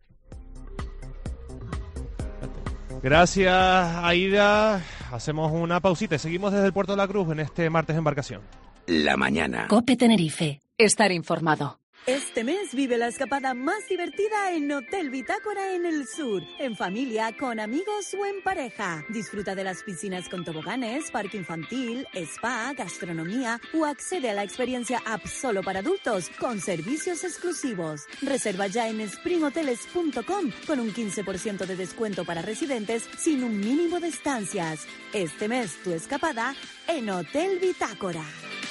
Gracias, Aida. Hacemos una pausita y seguimos desde el Puerto de la Cruz en este martes de embarcación. La mañana. COPE Tenerife. Estar informado. Este mes vive la escapada más divertida en Hotel Bitácora en el sur, en familia, con amigos o en pareja. Disfruta de las piscinas con toboganes, parque infantil, spa, gastronomía o accede a la experiencia app solo para adultos con servicios exclusivos. Reserva ya en spring hoteles punto com con un quince por ciento de descuento para residentes sin un mínimo de estancias. Este mes tu escapada en Hotel Bitácora.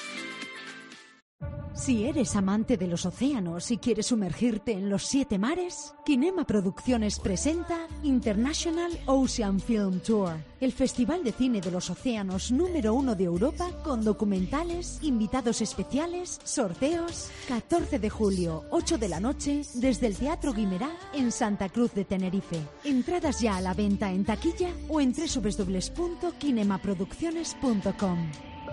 Si eres amante de los océanos y quieres sumergirte en los siete mares, Kinema Producciones presenta International Ocean Film Tour, el festival de cine de los océanos número uno de Europa, con documentales, invitados especiales, sorteos. catorce de julio, ocho de la noche, desde el Teatro Guimerá en Santa Cruz de Tenerife. Entradas ya a la venta en taquilla o en doble u doble u doble u punto kinema producciones punto com.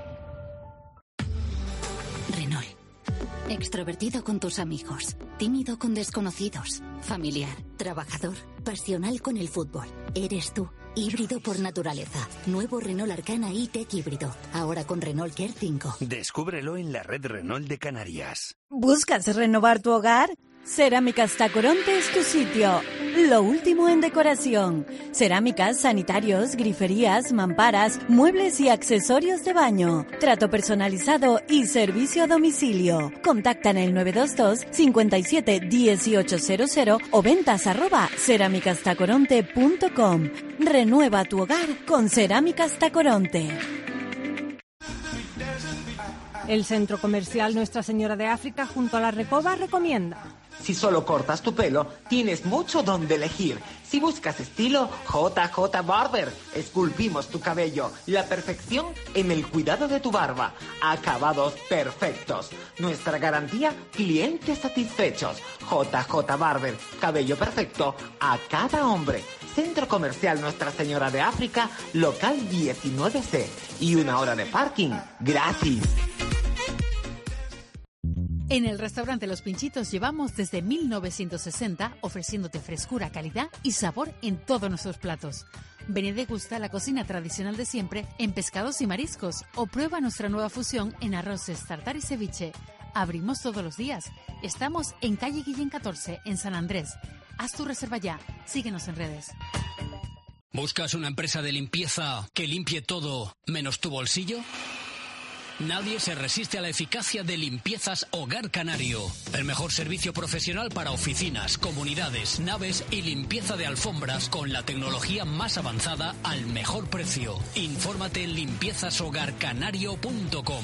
Renault. Extrovertido con tus amigos, tímido con desconocidos, familiar, trabajador, pasional con el fútbol. Eres tú, híbrido por naturaleza. Nuevo Renault Arcana E-Tech híbrido, ahora con Renault Care cinco. Descúbrelo en la red Renault de Canarias. ¿Buscas renovar tu hogar? Cerámicas Tacoronte es tu sitio. Lo último en decoración. Cerámicas, sanitarios, griferías, mamparas, muebles y accesorios de baño. Trato personalizado y servicio a domicilio. Contacta en el nueve dos dos, cinco siete, uno ocho cero cero o ventas arroba cerámicas tacoronte punto com. Renueva tu hogar con Cerámicas Tacoronte. El Centro Comercial Nuestra Señora de África junto a la Recoba recomienda. Si solo cortas tu pelo, tienes mucho donde elegir. Si buscas estilo, J J Barber. Esculpimos tu cabello. La perfección en el cuidado de tu barba. Acabados perfectos. Nuestra garantía, clientes satisfechos. J J Barber. Cabello perfecto a cada hombre. Centro Comercial Nuestra Señora de África, local diecinueve C. Y una hora de parking gratis. En el restaurante Los Pinchitos llevamos desde mil novecientos sesenta ofreciéndote frescura, calidad y sabor en todos nuestros platos. Ven y degusta la cocina tradicional de siempre en pescados y mariscos o prueba nuestra nueva fusión en arroces, tartar y ceviche. Abrimos todos los días. Estamos en calle Guillén catorce, en San Andrés. Haz tu reserva ya. Síguenos en redes. ¿Buscas una empresa de limpieza que limpie todo menos tu bolsillo? Nadie se resiste a la eficacia de Limpiezas Hogar Canario. El mejor servicio profesional para oficinas, comunidades, naves y limpieza de alfombras con la tecnología más avanzada al mejor precio. Infórmate en limpiezas hogar canario punto com.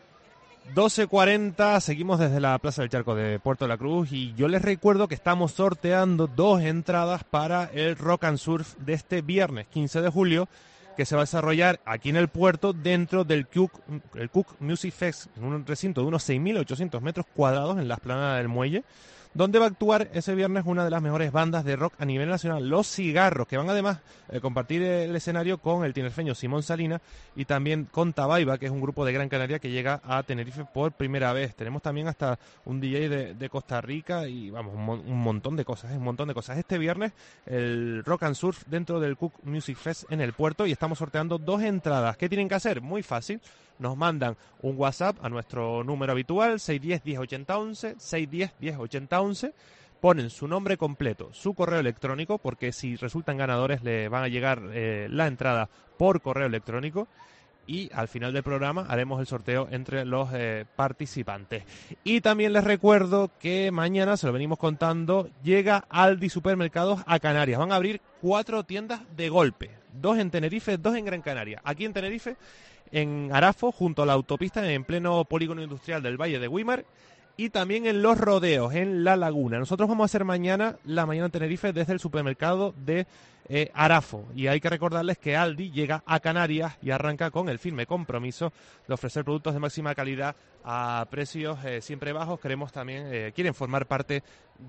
doce cuarenta, seguimos desde la Plaza del Charco de Puerto de la Cruz y yo les recuerdo que estamos sorteando dos entradas para el Rock and Surf de este viernes quince de julio, que se va a desarrollar aquí en el puerto dentro del Cook, el Cook Music Fest, en un recinto de unos seis mil ochocientos metros cuadrados en la explanada del muelle, donde va a actuar ese viernes una de las mejores bandas de rock a nivel nacional, Los Cigarros, que van además a eh, compartir el escenario con el tinerfeño Simón Salina y también con Tabaiba, que es un grupo de Gran Canaria que llega a Tenerife por primera vez. Tenemos también hasta un D J de, de Costa Rica y vamos, un, un montón de cosas, un montón de cosas. Este viernes el Rock and Surf dentro del Cook Music Fest en el puerto y estamos sorteando dos entradas. ¿Qué tienen que hacer? Muy fácil. Nos mandan un WhatsApp a nuestro número habitual, seis uno cero, diez ochenta once, seis uno cero, diez ochenta once. Ponen su nombre completo, su correo electrónico, porque si resultan ganadores le van a llegar eh, la entrada por correo electrónico. Y al final del programa haremos el sorteo entre los eh, participantes. Y también les recuerdo que mañana, se lo venimos contando, llega Aldi Supermercados a Canarias. Van a abrir cuatro tiendas de golpe. Dos en Tenerife, dos en Gran Canaria. Aquí en Tenerife, en Arafo, junto a la autopista, en pleno polígono industrial del Valle de Güímar, y también en Los Rodeos, en La Laguna. Nosotros vamos a hacer mañana, la mañana en Tenerife, desde el supermercado de eh, Arafo. Y hay que recordarles que Aldi llega a Canarias y arranca con el firme compromiso de ofrecer productos de máxima calidad a precios eh, siempre bajos. Queremos también, eh, quieren formar parte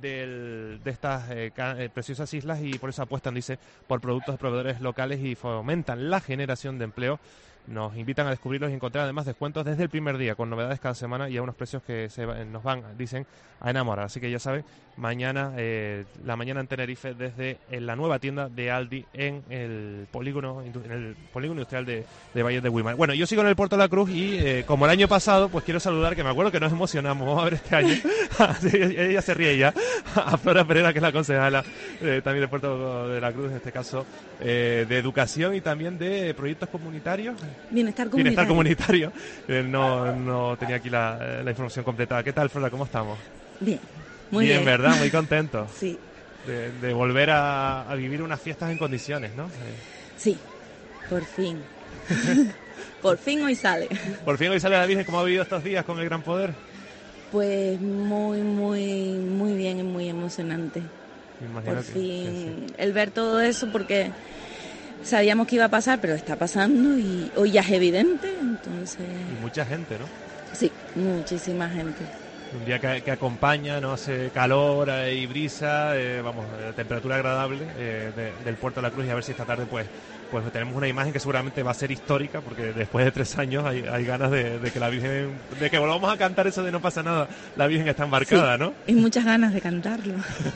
del, de estas eh, ca- eh, preciosas islas y por eso apuestan, dice, por productos de proveedores locales y fomentan la generación de empleo. Nos invitan a descubrirlos y encontrar además descuentos desde el primer día, con novedades cada semana y a unos precios que se, nos van, dicen, a enamorar. Así que ya saben, mañana, eh, la mañana en Tenerife, desde en la nueva tienda de Aldi en el polígono, en el polígono industrial de, de Valle de Güímar. Bueno, yo sigo en el Puerto de la Cruz y eh, como el año pasado, pues quiero saludar, que me acuerdo que nos emocionamos, vamos a ver este año, ella se ríe ya, a Flora Pereira, que es la concejala eh, también del Puerto de la Cruz, en este caso, eh, de educación y también de proyectos comunitarios. Bienestar comunitario. Bienestar comunitario. Eh, no, no tenía aquí la, la información completada. ¿Qué tal, Flora? ¿Cómo estamos? Bien, muy bien. bien, ¿Verdad? Muy contento. Sí. De, de volver a, a vivir unas fiestas en condiciones, ¿no? Eh. Sí, por fin. Por fin hoy sale. Por fin hoy sale la Virgen. ¿Cómo ha vivido estos días con el Gran Poder? Pues muy, muy, muy bien y muy emocionante. Imagino por que, fin, que sí. El ver todo eso, porque sabíamos que iba a pasar, pero está pasando y hoy ya es evidente, entonces... Y mucha gente, ¿no? Sí, muchísima gente. Un día que, que acompaña, no hace calor eh, y brisa, eh, vamos, eh, temperatura agradable eh, de, del Puerto de la Cruz, y a ver si esta tarde pues pues tenemos una imagen que seguramente va a ser histórica, porque después de tres años hay, hay ganas de, de que la Virgen, de que volvamos a cantar eso de no pasa nada, la Virgen está embarcada, sí, ¿no? Hay muchas ganas de cantarlo.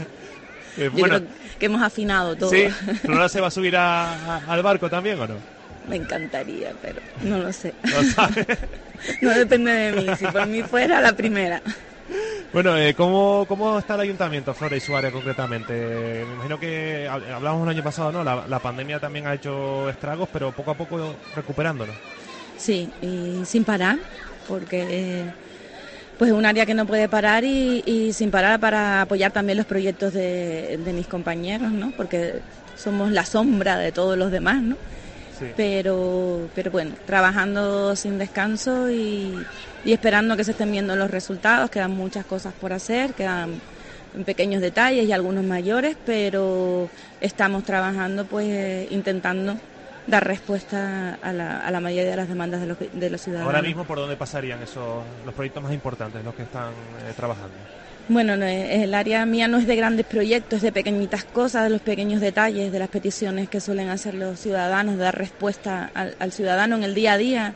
eh, Yo bueno, creo que hemos afinado todo. Sí, ¿Flora se va a subir a, a, al barco también o no? Me encantaría, pero no lo sé. No sabe. No depende de mí, si por mí fuera la primera. Bueno, eh, ¿cómo, ¿cómo está el ayuntamiento, Flora, y su área concretamente? Me imagino que hablábamos el año pasado, ¿no? La, la pandemia también ha hecho estragos, pero poco a poco recuperándonos. Sí, y sin parar, porque eh, pues es un área que no puede parar y, y sin parar para apoyar también los proyectos de, de mis compañeros, ¿no? Porque somos la sombra de todos los demás, ¿no? Sí. Pero, pero bueno, trabajando sin descanso y, y esperando que se estén viendo los resultados. Quedan muchas cosas por hacer, quedan pequeños detalles y algunos mayores, pero estamos trabajando pues intentando dar respuesta a la, a la mayoría de las demandas de los, de los ciudadanos. Ahora mismo, ¿por dónde pasarían esos los proyectos más importantes, los que están eh, trabajando? Bueno, no, el área mía no es de grandes proyectos, es de pequeñitas cosas, de los pequeños detalles, de las peticiones que suelen hacer los ciudadanos, de dar respuesta al, al ciudadano en el día a día,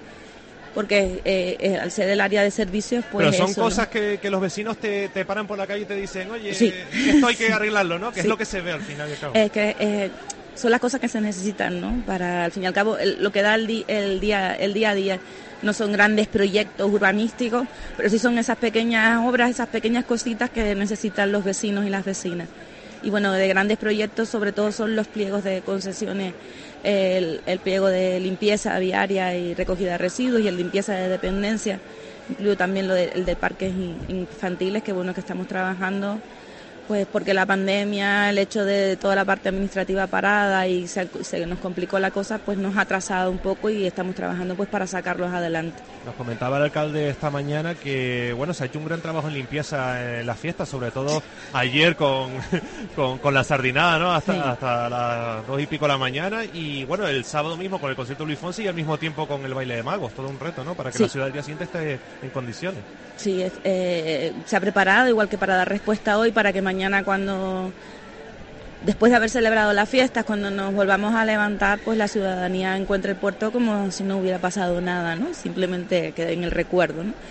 porque eh, eh, al ser el área de servicios, pues... Pero son eso, cosas ¿no? que, que los vecinos te, te paran por la calle y te dicen, oye, sí. esto hay que arreglarlo, ¿no? Que sí. es lo que se ve al final y al cabo. Es que eh, son las cosas que se necesitan, ¿no? Para, al fin y al cabo, el, lo que da el, di, el, día, el día a día. No son grandes proyectos urbanísticos, pero sí son esas pequeñas obras, esas pequeñas cositas que necesitan los vecinos y las vecinas. Y bueno, de grandes proyectos sobre todo son los pliegos de concesiones, el, el pliego de limpieza viaria y recogida de residuos y el limpieza de dependencia, incluyo también lo de, el de parques infantiles, que bueno que estamos trabajando, pues porque la pandemia, el hecho de toda la parte administrativa parada y se, se nos complicó la cosa, pues nos ha atrasado un poco y estamos trabajando pues para sacarlos adelante. Nos comentaba el alcalde esta mañana que bueno se ha hecho un gran trabajo en limpieza en las fiestas, sobre todo ayer con, con, con la sardinada, ¿no? Hasta, sí. hasta las dos y pico de la mañana, y bueno, el sábado mismo con el concierto de Luis Fonsi y al mismo tiempo con el baile de magos, todo un reto, ¿no? Para que sí. la ciudad del día siguiente esté en condiciones. Sí, eh, se ha preparado igual que para dar respuesta hoy, para que mañana cuando, después de haber celebrado las fiestas, cuando nos volvamos a levantar, pues la ciudadanía encuentre el puerto como si no hubiera pasado nada, ¿no? Simplemente quede en el recuerdo, ¿no?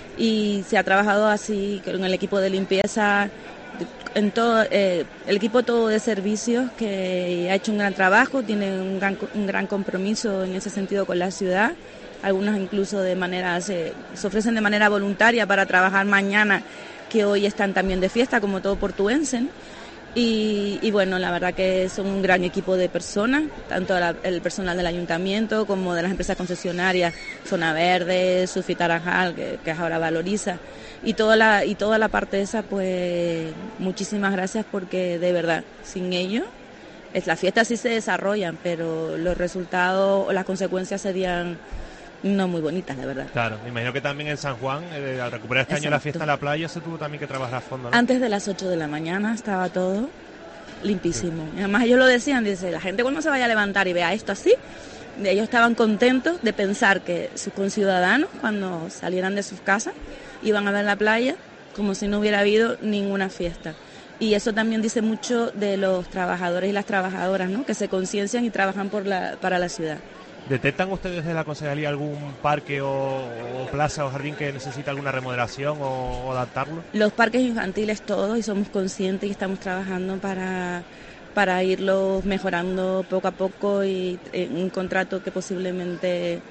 Y se ha trabajado así con el equipo de limpieza, en todo, eh, el equipo todo de servicios, que ha hecho un gran trabajo, tiene un gran, un gran compromiso en ese sentido con la ciudad. Algunos incluso de manera se, se ofrecen de manera voluntaria para trabajar mañana, que hoy están también de fiesta, como todo portuense, ¿no? Y, y bueno, la verdad que son un gran equipo de personas, tanto la, el personal del ayuntamiento como de las empresas concesionarias, Zona Verde, Sufitaranjal, que, que ahora Valoriza, y toda la y toda la parte esa, pues muchísimas gracias, porque de verdad, sin ellos, es, las fiestas sí se desarrollan, pero los resultados o las consecuencias serían no muy bonitas, la verdad. Claro, me imagino que también en San Juan, eh, al recuperar este Exacto. año la fiesta en la playa, se tuvo también que trabajar a fondo, ¿no? Antes de las ocho de la mañana estaba todo limpísimo. Sí. Y además ellos lo decían, dice, la gente cuando se vaya a levantar y vea esto así, ellos estaban contentos de pensar que sus conciudadanos, cuando salieran de sus casas, iban a ver la playa como si no hubiera habido ninguna fiesta. Y eso también dice mucho de los trabajadores y las trabajadoras, ¿no? Que se conciencian y trabajan por la, para la ciudad. ¿Detectan ustedes desde la concejalía algún parque o, o plaza o jardín que necesita alguna remodelación o, o adaptarlo? Los parques infantiles todos, y somos conscientes y estamos trabajando para, para irlos mejorando poco a poco, y en un contrato que posiblemente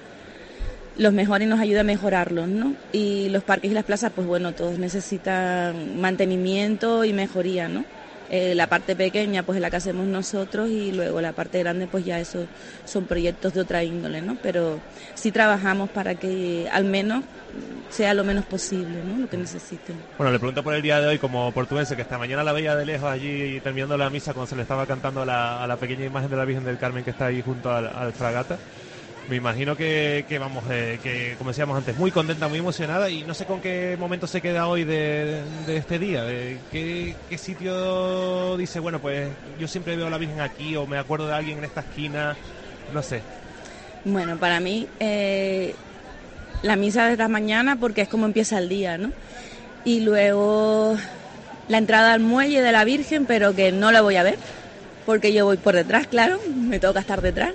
los mejore y nos ayude a mejorarlos, ¿no? Y los parques y las plazas, pues bueno, todos necesitan mantenimiento y mejoría, ¿no? Eh, la parte pequeña pues es la que hacemos nosotros, y luego la parte grande pues ya eso son proyectos de otra índole, ¿no? Pero sí trabajamos para que al menos sea lo menos posible, ¿no? Lo que necesiten. Bueno, le pregunto por el día de hoy como portuense, que esta mañana la veía de lejos allí terminando la misa cuando se le estaba cantando a la, a la pequeña imagen de la Virgen del Carmen que está ahí junto al, al Fragata. Me imagino que, que vamos, eh, que como decíamos antes, muy contenta, muy emocionada, y no sé con qué momento se queda hoy de, de este día. De qué, ¿Qué sitio dice, bueno, pues yo siempre veo a la Virgen aquí, o me acuerdo de alguien en esta esquina? No sé. Bueno, para mí, eh, la misa de la mañana, porque es como empieza el día, ¿no? Y luego la entrada al muelle de la Virgen, pero que no la voy a ver, porque yo voy por detrás, claro, me toca estar detrás.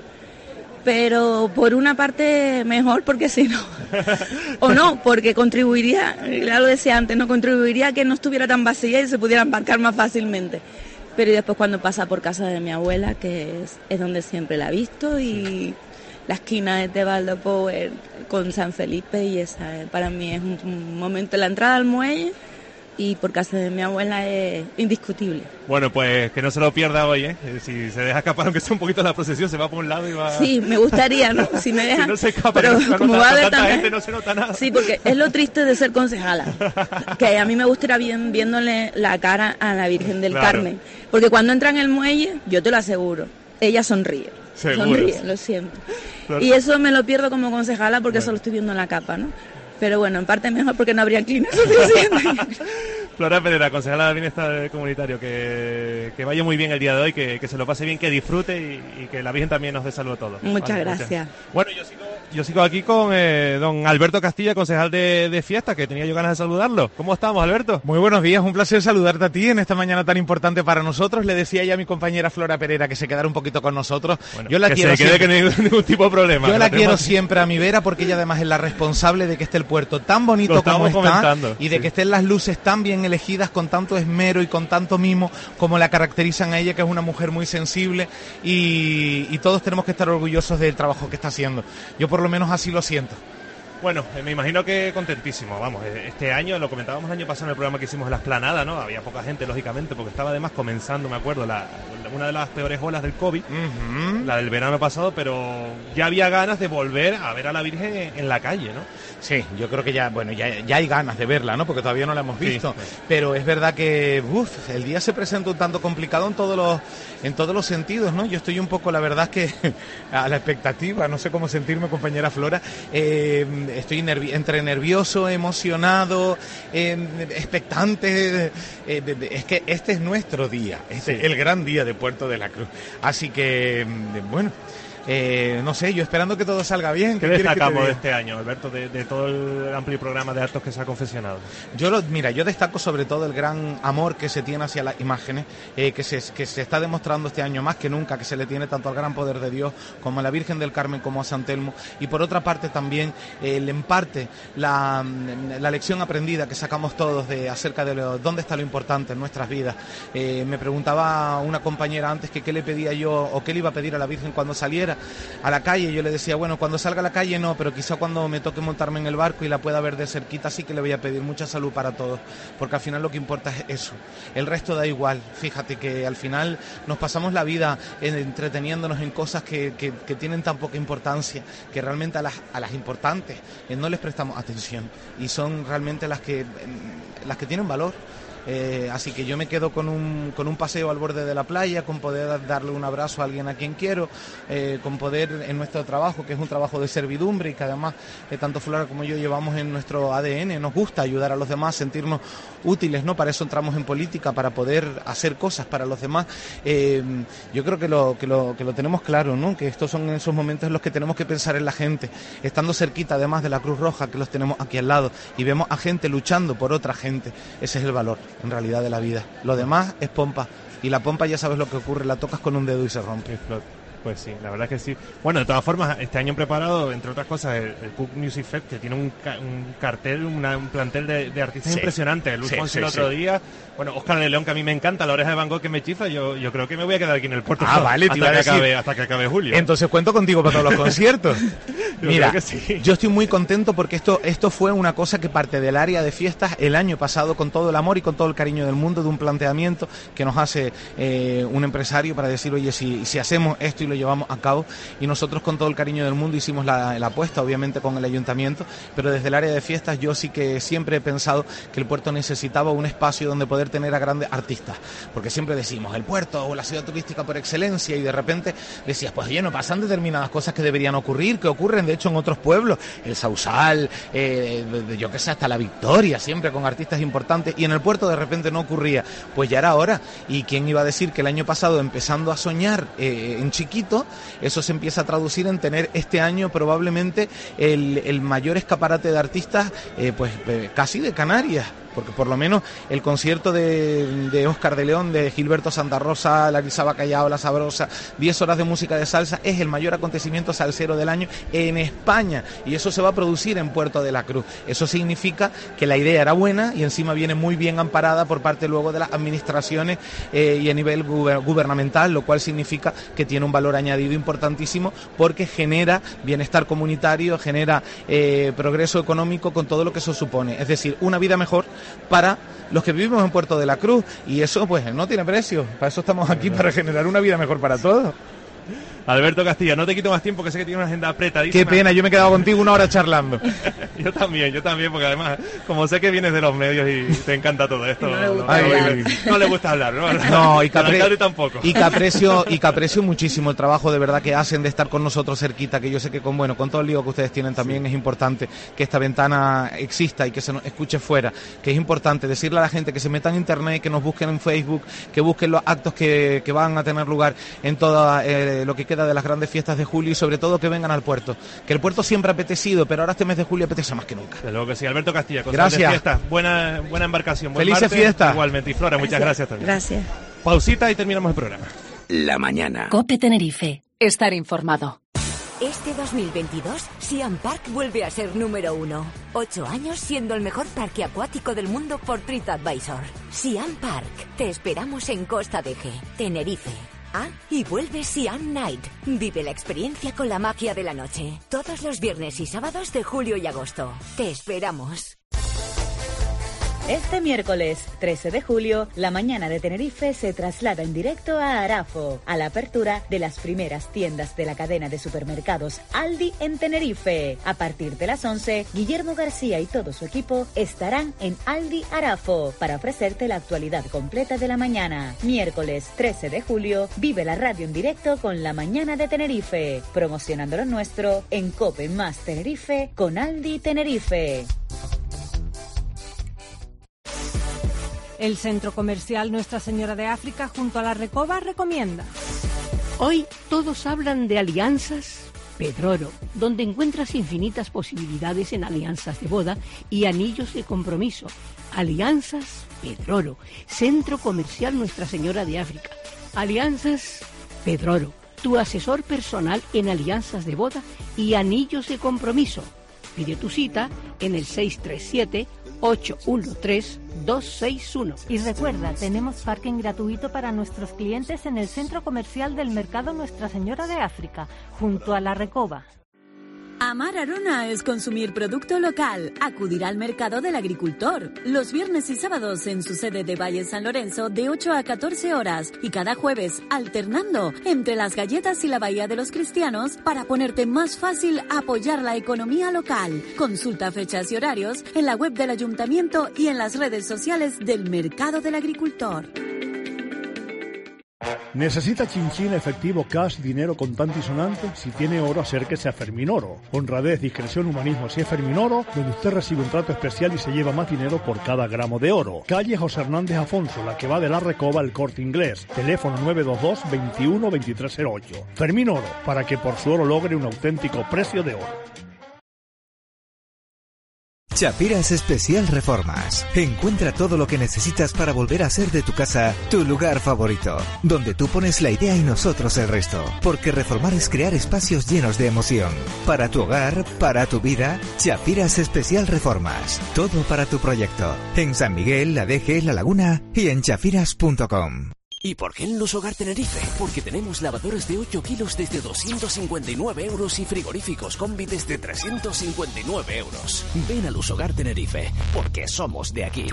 Pero por una parte mejor, porque si no, o no, porque contribuiría, ya lo decía antes, no contribuiría a que no estuviera tan vacía y se pudiera embarcar más fácilmente. Pero y después cuando pasa por casa de mi abuela, que es, es donde siempre la he visto, y la esquina de Tebaldo Power con San Felipe, y esa eh, para mí es un, un momento, la entrada al muelle y por casa de mi abuela es indiscutible. Bueno, pues que no se lo pierda hoy, ¿eh? Si se deja escapar, aunque sea un poquito la procesión, se va por un lado y va... Sí, me gustaría, ¿no? Si me dejan... Si no se escapa, pero no se como nota, va a haber tanta tanta gente, no se nota nada. Sí, porque es lo triste de ser concejala, que a mí me gustaría bien viéndole la cara a la Virgen del claro. Carmen, porque cuando entra en el muelle, yo te lo aseguro, ella sonríe. Seguro. Sonríe, lo siento. Claro. Y eso me lo pierdo como concejala porque bueno. Solo estoy viendo en la capa, ¿no? Pero bueno, en parte mejor porque no habría clima suficiente. Flora Pereira, concejala de Bienestar Comunitario, que, que vaya muy bien el día de hoy, que, que se lo pase bien, que disfrute y, y que la Virgen también nos dé salud a todos. Muchas vale, gracias. Muchas. Bueno, yo sigo, yo sigo aquí con eh, don Alberto Castilla, concejal de, de Fiesta, que tenía yo ganas de saludarlo. ¿Cómo estamos, Alberto? Muy buenos días, un placer saludarte a ti en esta mañana tan importante para nosotros. Le decía ya a mi compañera Flora Pereira que se quedara un poquito con nosotros. Bueno, yo la que quiero se quede, siempre, que ningún, ningún tipo de problema. Yo la quiero tenemos... siempre a mi vera, porque ella además es la responsable de que esté el puerto tan bonito como está, y de sí. que estén las luces tan bien elegidas, con tanto esmero y con tanto mimo como la caracterizan a ella, que es una mujer muy sensible, y, y todos tenemos que estar orgullosos del trabajo que está haciendo. Yo por lo menos así lo siento. Bueno, eh, me imagino que contentísimo, vamos, este año, lo comentábamos el año pasado en el programa que hicimos en la Esplanada, ¿no? Había poca gente, lógicamente, porque estaba además comenzando, me acuerdo, la, una de las peores olas del COVID, uh-huh. la del verano pasado, pero ya había ganas de volver a ver a la Virgen en, en la calle, ¿no? Sí, yo creo que ya, bueno, ya, ya hay ganas de verla, ¿no? Porque todavía no la hemos visto, sí, sí. Pero es verdad que, uff, el día se presenta un tanto complicado en todos los, en todos los sentidos, ¿no? Yo estoy un poco, la verdad, que a la expectativa, no sé cómo sentirme, compañera Flora, eh, estoy nervi- entre nervioso, emocionado, eh, expectante. Eh, de, de, es que este es nuestro día, este, sí. el gran día de Puerto de la Cruz. Así que, bueno, eh, no sé, yo esperando que todo salga bien. ¿Qué, ¿Qué destacamos que de este año, Alberto, de, de todo el amplio programa de actos que se ha confeccionado? Yo lo, mira, yo destaco sobre todo el gran amor que se tiene hacia las imágenes, eh, que, se, que se está demostrando este año más que nunca, que se le tiene tanto al gran poder de Dios como a la Virgen del Carmen como a San Telmo, y por otra parte también eh, le emparte la, la lección aprendida que sacamos todos de acerca de lo, dónde está lo importante en nuestras vidas. Eh, me preguntaba una compañera antes que qué le pedía yo o qué le iba a pedir a la Virgen cuando saliera a la calle. Yo le decía, bueno, cuando salga a la calle no, pero quizá cuando me toque montarme en el barco y la pueda ver de cerquita, sí que le voy a pedir mucha salud para todos, porque al final lo que importa es eso, el resto da igual. Fíjate que al final nos pasamos la vida entreteniéndonos en cosas que, que, que tienen tan poca importancia, que realmente a las, a las importantes eh, no les prestamos atención, y son realmente las que, las que tienen valor. Eh, así que yo me quedo con un, con un paseo al borde de la playa, con poder darle un abrazo a alguien a quien quiero, eh, con poder en nuestro trabajo, que es un trabajo de servidumbre y que además eh, tanto Flora como yo llevamos en nuestro A D N, nos gusta ayudar a los demás, sentirnos útiles, ¿no? Para eso entramos en política, para poder hacer cosas para los demás. Eh, yo creo que lo, que, lo, que lo tenemos claro, ¿no? Que estos son esos momentos en los que tenemos que pensar en la gente, estando cerquita además de la Cruz Roja, que los tenemos aquí al lado, y vemos a gente luchando por otra gente. Ese es el valor en realidad de la vida. Lo demás es pompa, y la pompa ya sabes lo que ocurre, la tocas con un dedo y se rompe. Pues sí, la verdad es que sí. Bueno, de todas formas, este año han preparado, entre otras cosas, el, el Cook Music Fest, que tiene un, ca- un cartel, una, un plantel de, de artistas sí. impresionante. Luis Fonsi sí, sí, el otro sí. día, bueno, Óscar de León, que a mí me encanta, La Oreja de Van Gogh que me chifla, yo, yo creo que me voy a quedar aquí en el puerto. Ah, vale, hasta, te iba que a decir. acabe, hasta que acabe julio. Entonces cuento contigo para todos los conciertos. yo Mira, creo que sí. Yo estoy muy contento porque esto, esto fue una cosa que parte del área de fiestas el año pasado con todo el amor y con todo el cariño del mundo, de un planteamiento que nos hace eh, un empresario para decir, oye, si, si hacemos esto y lo llevamos a cabo. Y nosotros con todo el cariño del mundo hicimos la, la apuesta, obviamente con el ayuntamiento, pero desde el área de fiestas yo sí que siempre he pensado que el puerto necesitaba un espacio donde poder tener a grandes artistas, porque siempre decimos el puerto o la ciudad turística por excelencia, y de repente decías, pues oye, no pasan determinadas cosas que deberían ocurrir, que ocurren de hecho en otros pueblos, el Sausal, eh, yo qué sé, hasta la Victoria, siempre con artistas importantes, y en el puerto de repente no ocurría. Pues ya era hora, y quién iba a decir que el año pasado, empezando a soñar eh, en chiquito, eso se empieza a traducir en tener este año probablemente el, el mayor escaparate de artistas eh, pues eh, casi de Canarias, porque por lo menos el concierto de, de Óscar de León, de Gilberto Santa Rosa, Larisa Bacallao, La Sabrosa, diez horas de música de salsa, es el mayor acontecimiento salsero del año en España, y eso se va a producir en Puerto de la Cruz. Eso significa que la idea era buena y encima viene muy bien amparada por parte luego de las administraciones eh, y a nivel guber- gubernamental, lo cual significa que tiene un valor añadido importantísimo, porque genera bienestar comunitario, genera eh, progreso económico con todo lo que eso supone, es decir, una vida mejor para los que vivimos en Puerto de la Cruz, y eso pues no tiene precio. Para eso estamos aquí, para generar una vida mejor para todos. Alberto Castilla, no te quito más tiempo, que sé que tienes una agenda apretadísima. Qué pena, yo me he quedado contigo una hora charlando. Yo también, yo también, porque además, como sé que vienes de los medios y te encanta todo esto, no, le gusta no, hablar. no, no le gusta hablar, ¿no? No, y que, apre- tampoco. y que aprecio y que aprecio muchísimo el trabajo de verdad que hacen de estar con nosotros cerquita, que yo sé que con bueno, con todo el lío que ustedes tienen también sí. Es importante que esta ventana exista y que se nos escuche fuera, que es importante decirle a la gente que se metan en internet, que nos busquen en Facebook, que busquen los actos que, que van a tener lugar en todo eh, lo que queda de las grandes fiestas de julio, y sobre todo que vengan al puerto, que el puerto siempre ha apetecido, pero ahora este mes de julio apetece más que nunca. De luego que sí. Alberto Castilla, gracias. De fiestas, buena, buena embarcación, buen felices martes, fiestas. Igualmente, y Flora, muchas gracias también. Gracias. Pausita y terminamos el programa. La mañana. COPE Tenerife. Estar informado. Este dos mil veintidós, Siam Park vuelve a ser número uno. Ocho años siendo el mejor parque acuático del mundo por TripAdvisor. Siam Park. Te esperamos en Costa de G, Tenerife. Ah, y vuelve Siam Night. Vive la experiencia con la magia de la noche. Todos los viernes y sábados de julio y agosto. Te esperamos. Este miércoles trece de julio, la mañana de Tenerife se traslada en directo a Arafo, a la apertura de las primeras tiendas de la cadena de supermercados Aldi en Tenerife. A partir de las once, Guillermo García y todo su equipo estarán en Aldi Arafo para ofrecerte la actualidad completa de la mañana. Miércoles trece de julio, vive la radio en directo con la mañana de Tenerife, promocionando lo nuestro en COPE más Tenerife con Aldi Tenerife. El Centro Comercial Nuestra Señora de África junto a la Recoba recomienda. Hoy todos hablan de alianzas Pedroro, donde encuentras infinitas posibilidades en alianzas de boda y anillos de compromiso. Alianzas Pedroro, Centro Comercial Nuestra Señora de África. Alianzas Pedroro, tu asesor personal en alianzas de boda y anillos de compromiso. Pide tu cita en el seis tres siete, ocho uno tres, dos seis uno. Y recuerda, tenemos parking gratuito para nuestros clientes en el Centro Comercial del Mercado Nuestra Señora de África, junto a la Recoba. Amar Arona es consumir producto local, acudir al mercado del agricultor. Los viernes y sábados en su sede de Valle San Lorenzo de ocho a catorce horas y cada jueves alternando entre las galletas y la Bahía de los Cristianos para ponerte más fácil apoyar la economía local. Consulta fechas y horarios en la web del ayuntamiento y en las redes sociales del mercado del agricultor. ¿Necesita chinchín, efectivo, cash, dinero contante y sonante? Si tiene oro, acérquese a Ferminoro. Honradez, discreción, humanismo. Si es Ferminoro, donde usted recibe un trato especial y se lleva más dinero por cada gramo de oro. Calle José Hernández Afonso, la que va de la Recoba al Corte Inglés. Teléfono nueve dos dos, veintiuno, veintitrés cero ocho. Ferminoro, para que por su oro logre un auténtico precio de oro. Chapiras Especial Reformas. Encuentra todo lo que necesitas para volver a ser de tu casa tu lugar favorito, donde tú pones la idea y nosotros el resto, porque reformar es crear espacios llenos de emoción. Para tu hogar, para tu vida, Chapiras Especial Reformas. Todo para tu proyecto. En San Miguel, La Deje, La Laguna y en chapiras punto com. ¿Y por qué en Luz Hogar Tenerife? Porque tenemos lavadoras de ocho kilos desde doscientos cincuenta y nueve euros y frigoríficos combi desde trescientos cincuenta y nueve euros. Ven a Luz Hogar Tenerife, porque somos de aquí.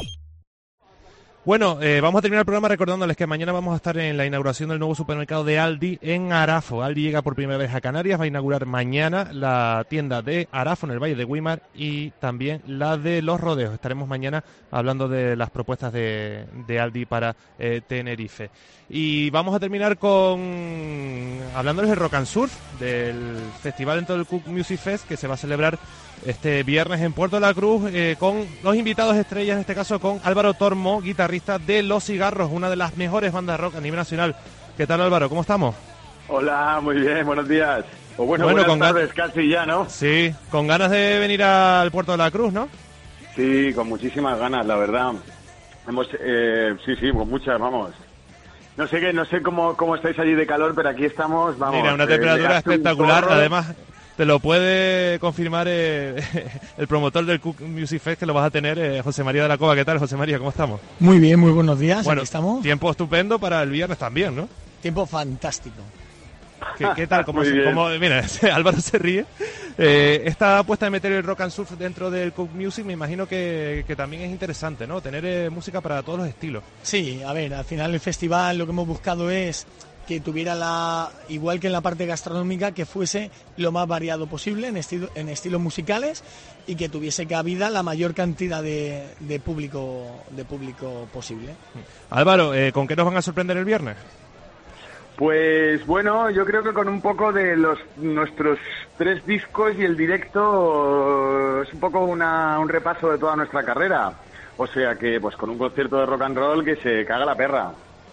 Bueno, eh, vamos a terminar el programa recordándoles que mañana vamos a estar en la inauguración del nuevo supermercado de Aldi en Arafo. Aldi llega por primera vez a Canarias, va a inaugurar mañana la tienda de Arafo en el Valle de Güímar y también la de Los Rodeos. Estaremos mañana hablando de las propuestas de, de Aldi para eh, Tenerife. Y vamos a terminar con hablándoles del Rock and Surf, del festival dentro del Cook Music Fest que se va a celebrar este viernes en Puerto de la Cruz, eh, con los invitados estrellas, en este caso con Álvaro Tormo, guitarrista de Los Cigarros, una de las mejores bandas rock a nivel nacional. ¿Qué tal, Álvaro? ¿Cómo estamos? Hola, muy bien, buenos días. O bueno, bueno buenas con tardes, casi ya, ¿no? Sí, con ganas de venir al Puerto de la Cruz, ¿no? Sí, con muchísimas ganas, la verdad. Hemos, eh, sí, sí, con muchas, vamos. No sé qué, no sé cómo, cómo estáis allí de calor, pero aquí estamos, vamos. Mira, una temperatura eh, espectacular, además. Te lo puede confirmar eh, el promotor del Cook Music Fest, que lo vas a tener, eh, José María de la Cova. ¿Qué tal, José María? ¿Cómo estamos? Muy bien, muy buenos días. Bueno, aquí estamos. Tiempo estupendo para el viernes también, ¿no? Tiempo fantástico. ¿Qué, qué tal? ¿Cómo se, cómo, mira, Álvaro se ríe. Eh, esta apuesta de meter el rock and surf dentro del Cook Music, me imagino que, que también es interesante, ¿no? Tener eh, música para todos los estilos. Sí, a ver, al final el festival lo que hemos buscado es que tuviera la, igual que en la parte gastronómica, que fuese lo más variado posible en, estilo, en estilos musicales y que tuviese cabida la mayor cantidad de, de público de público posible. Álvaro, eh, ¿con qué nos van a sorprender el viernes? Pues bueno, yo creo que con un poco de los nuestros tres discos y el directo es un poco una, un repaso de toda nuestra carrera. O sea que pues con un concierto de rock and roll que se caga la perra.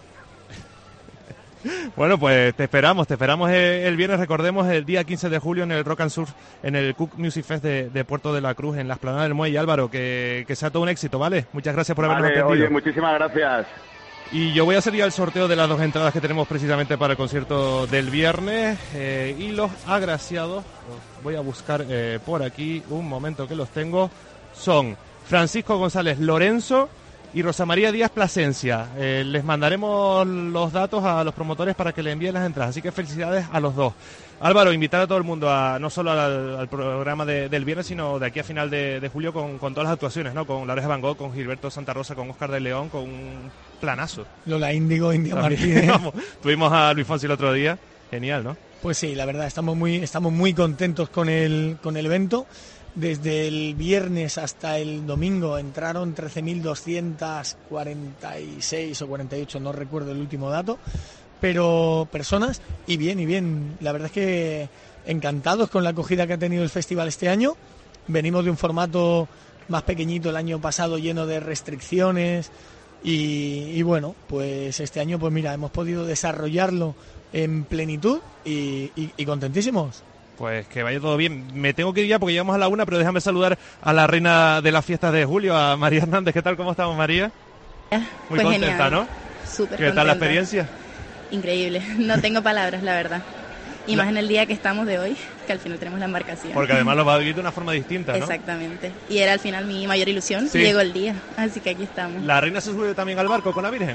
Bueno, pues te esperamos, te esperamos el viernes, recordemos, el día quince de julio en el Rock and Surf, en el Cook Music Fest de, de Puerto de la Cruz, en la Explanada del Muelle. Álvaro, que, que sea todo un éxito, ¿vale? Muchas gracias por habernos vale, atendido. Oye, muchísimas gracias. Y yo voy a hacer ya el sorteo de las dos entradas que tenemos precisamente para el concierto del viernes, eh, y los agraciados, los voy a buscar eh, por aquí, un momento que los tengo, son Francisco González Lorenzo, y Rosa María Díaz Plasencia. Eh, les mandaremos los datos a los promotores para que le envíen las entradas, así que felicidades a los dos. Álvaro, invitar a todo el mundo, a no solo al, al programa de, del viernes, sino de aquí a final de, de julio con, con todas las actuaciones, ¿no? Con La Oreja Van Gogh, con Gilberto Santa Rosa, con Óscar de León, con un planazo. Lola Índigo, India Martínez. Vamos, tuvimos a Luis Fonsi el otro día, genial, ¿no? Pues sí, la verdad, estamos muy, estamos muy contentos con el, con el evento. Desde el viernes hasta el domingo entraron trece mil doscientas cuarenta y seis o cuarenta y ocho, no recuerdo el último dato, pero personas, y bien, y bien. La verdad es que encantados con la acogida que ha tenido el festival este año. Venimos de un formato más pequeñito el año pasado, lleno de restricciones, y, y bueno, pues este año, pues mira, hemos podido desarrollarlo en plenitud y, y, y contentísimos. Pues que vaya todo bien. Me tengo que ir ya porque llegamos a la una, pero déjame saludar a la reina de las fiestas de julio, a María Hernández. ¿Qué tal? ¿Cómo estamos, María? Muy pues contenta, genial. ¿no? Súper ¿Qué contenta. tal la experiencia? Increíble. No tengo palabras, la verdad. Y La... más en el día que estamos de hoy, que al final tenemos la embarcación. Porque además lo va a vivir de una forma distinta, ¿no? Exactamente. Y era al final mi mayor ilusión. Sí. Llegó el día, así que aquí estamos. ¿La reina se sube también al barco con la Virgen?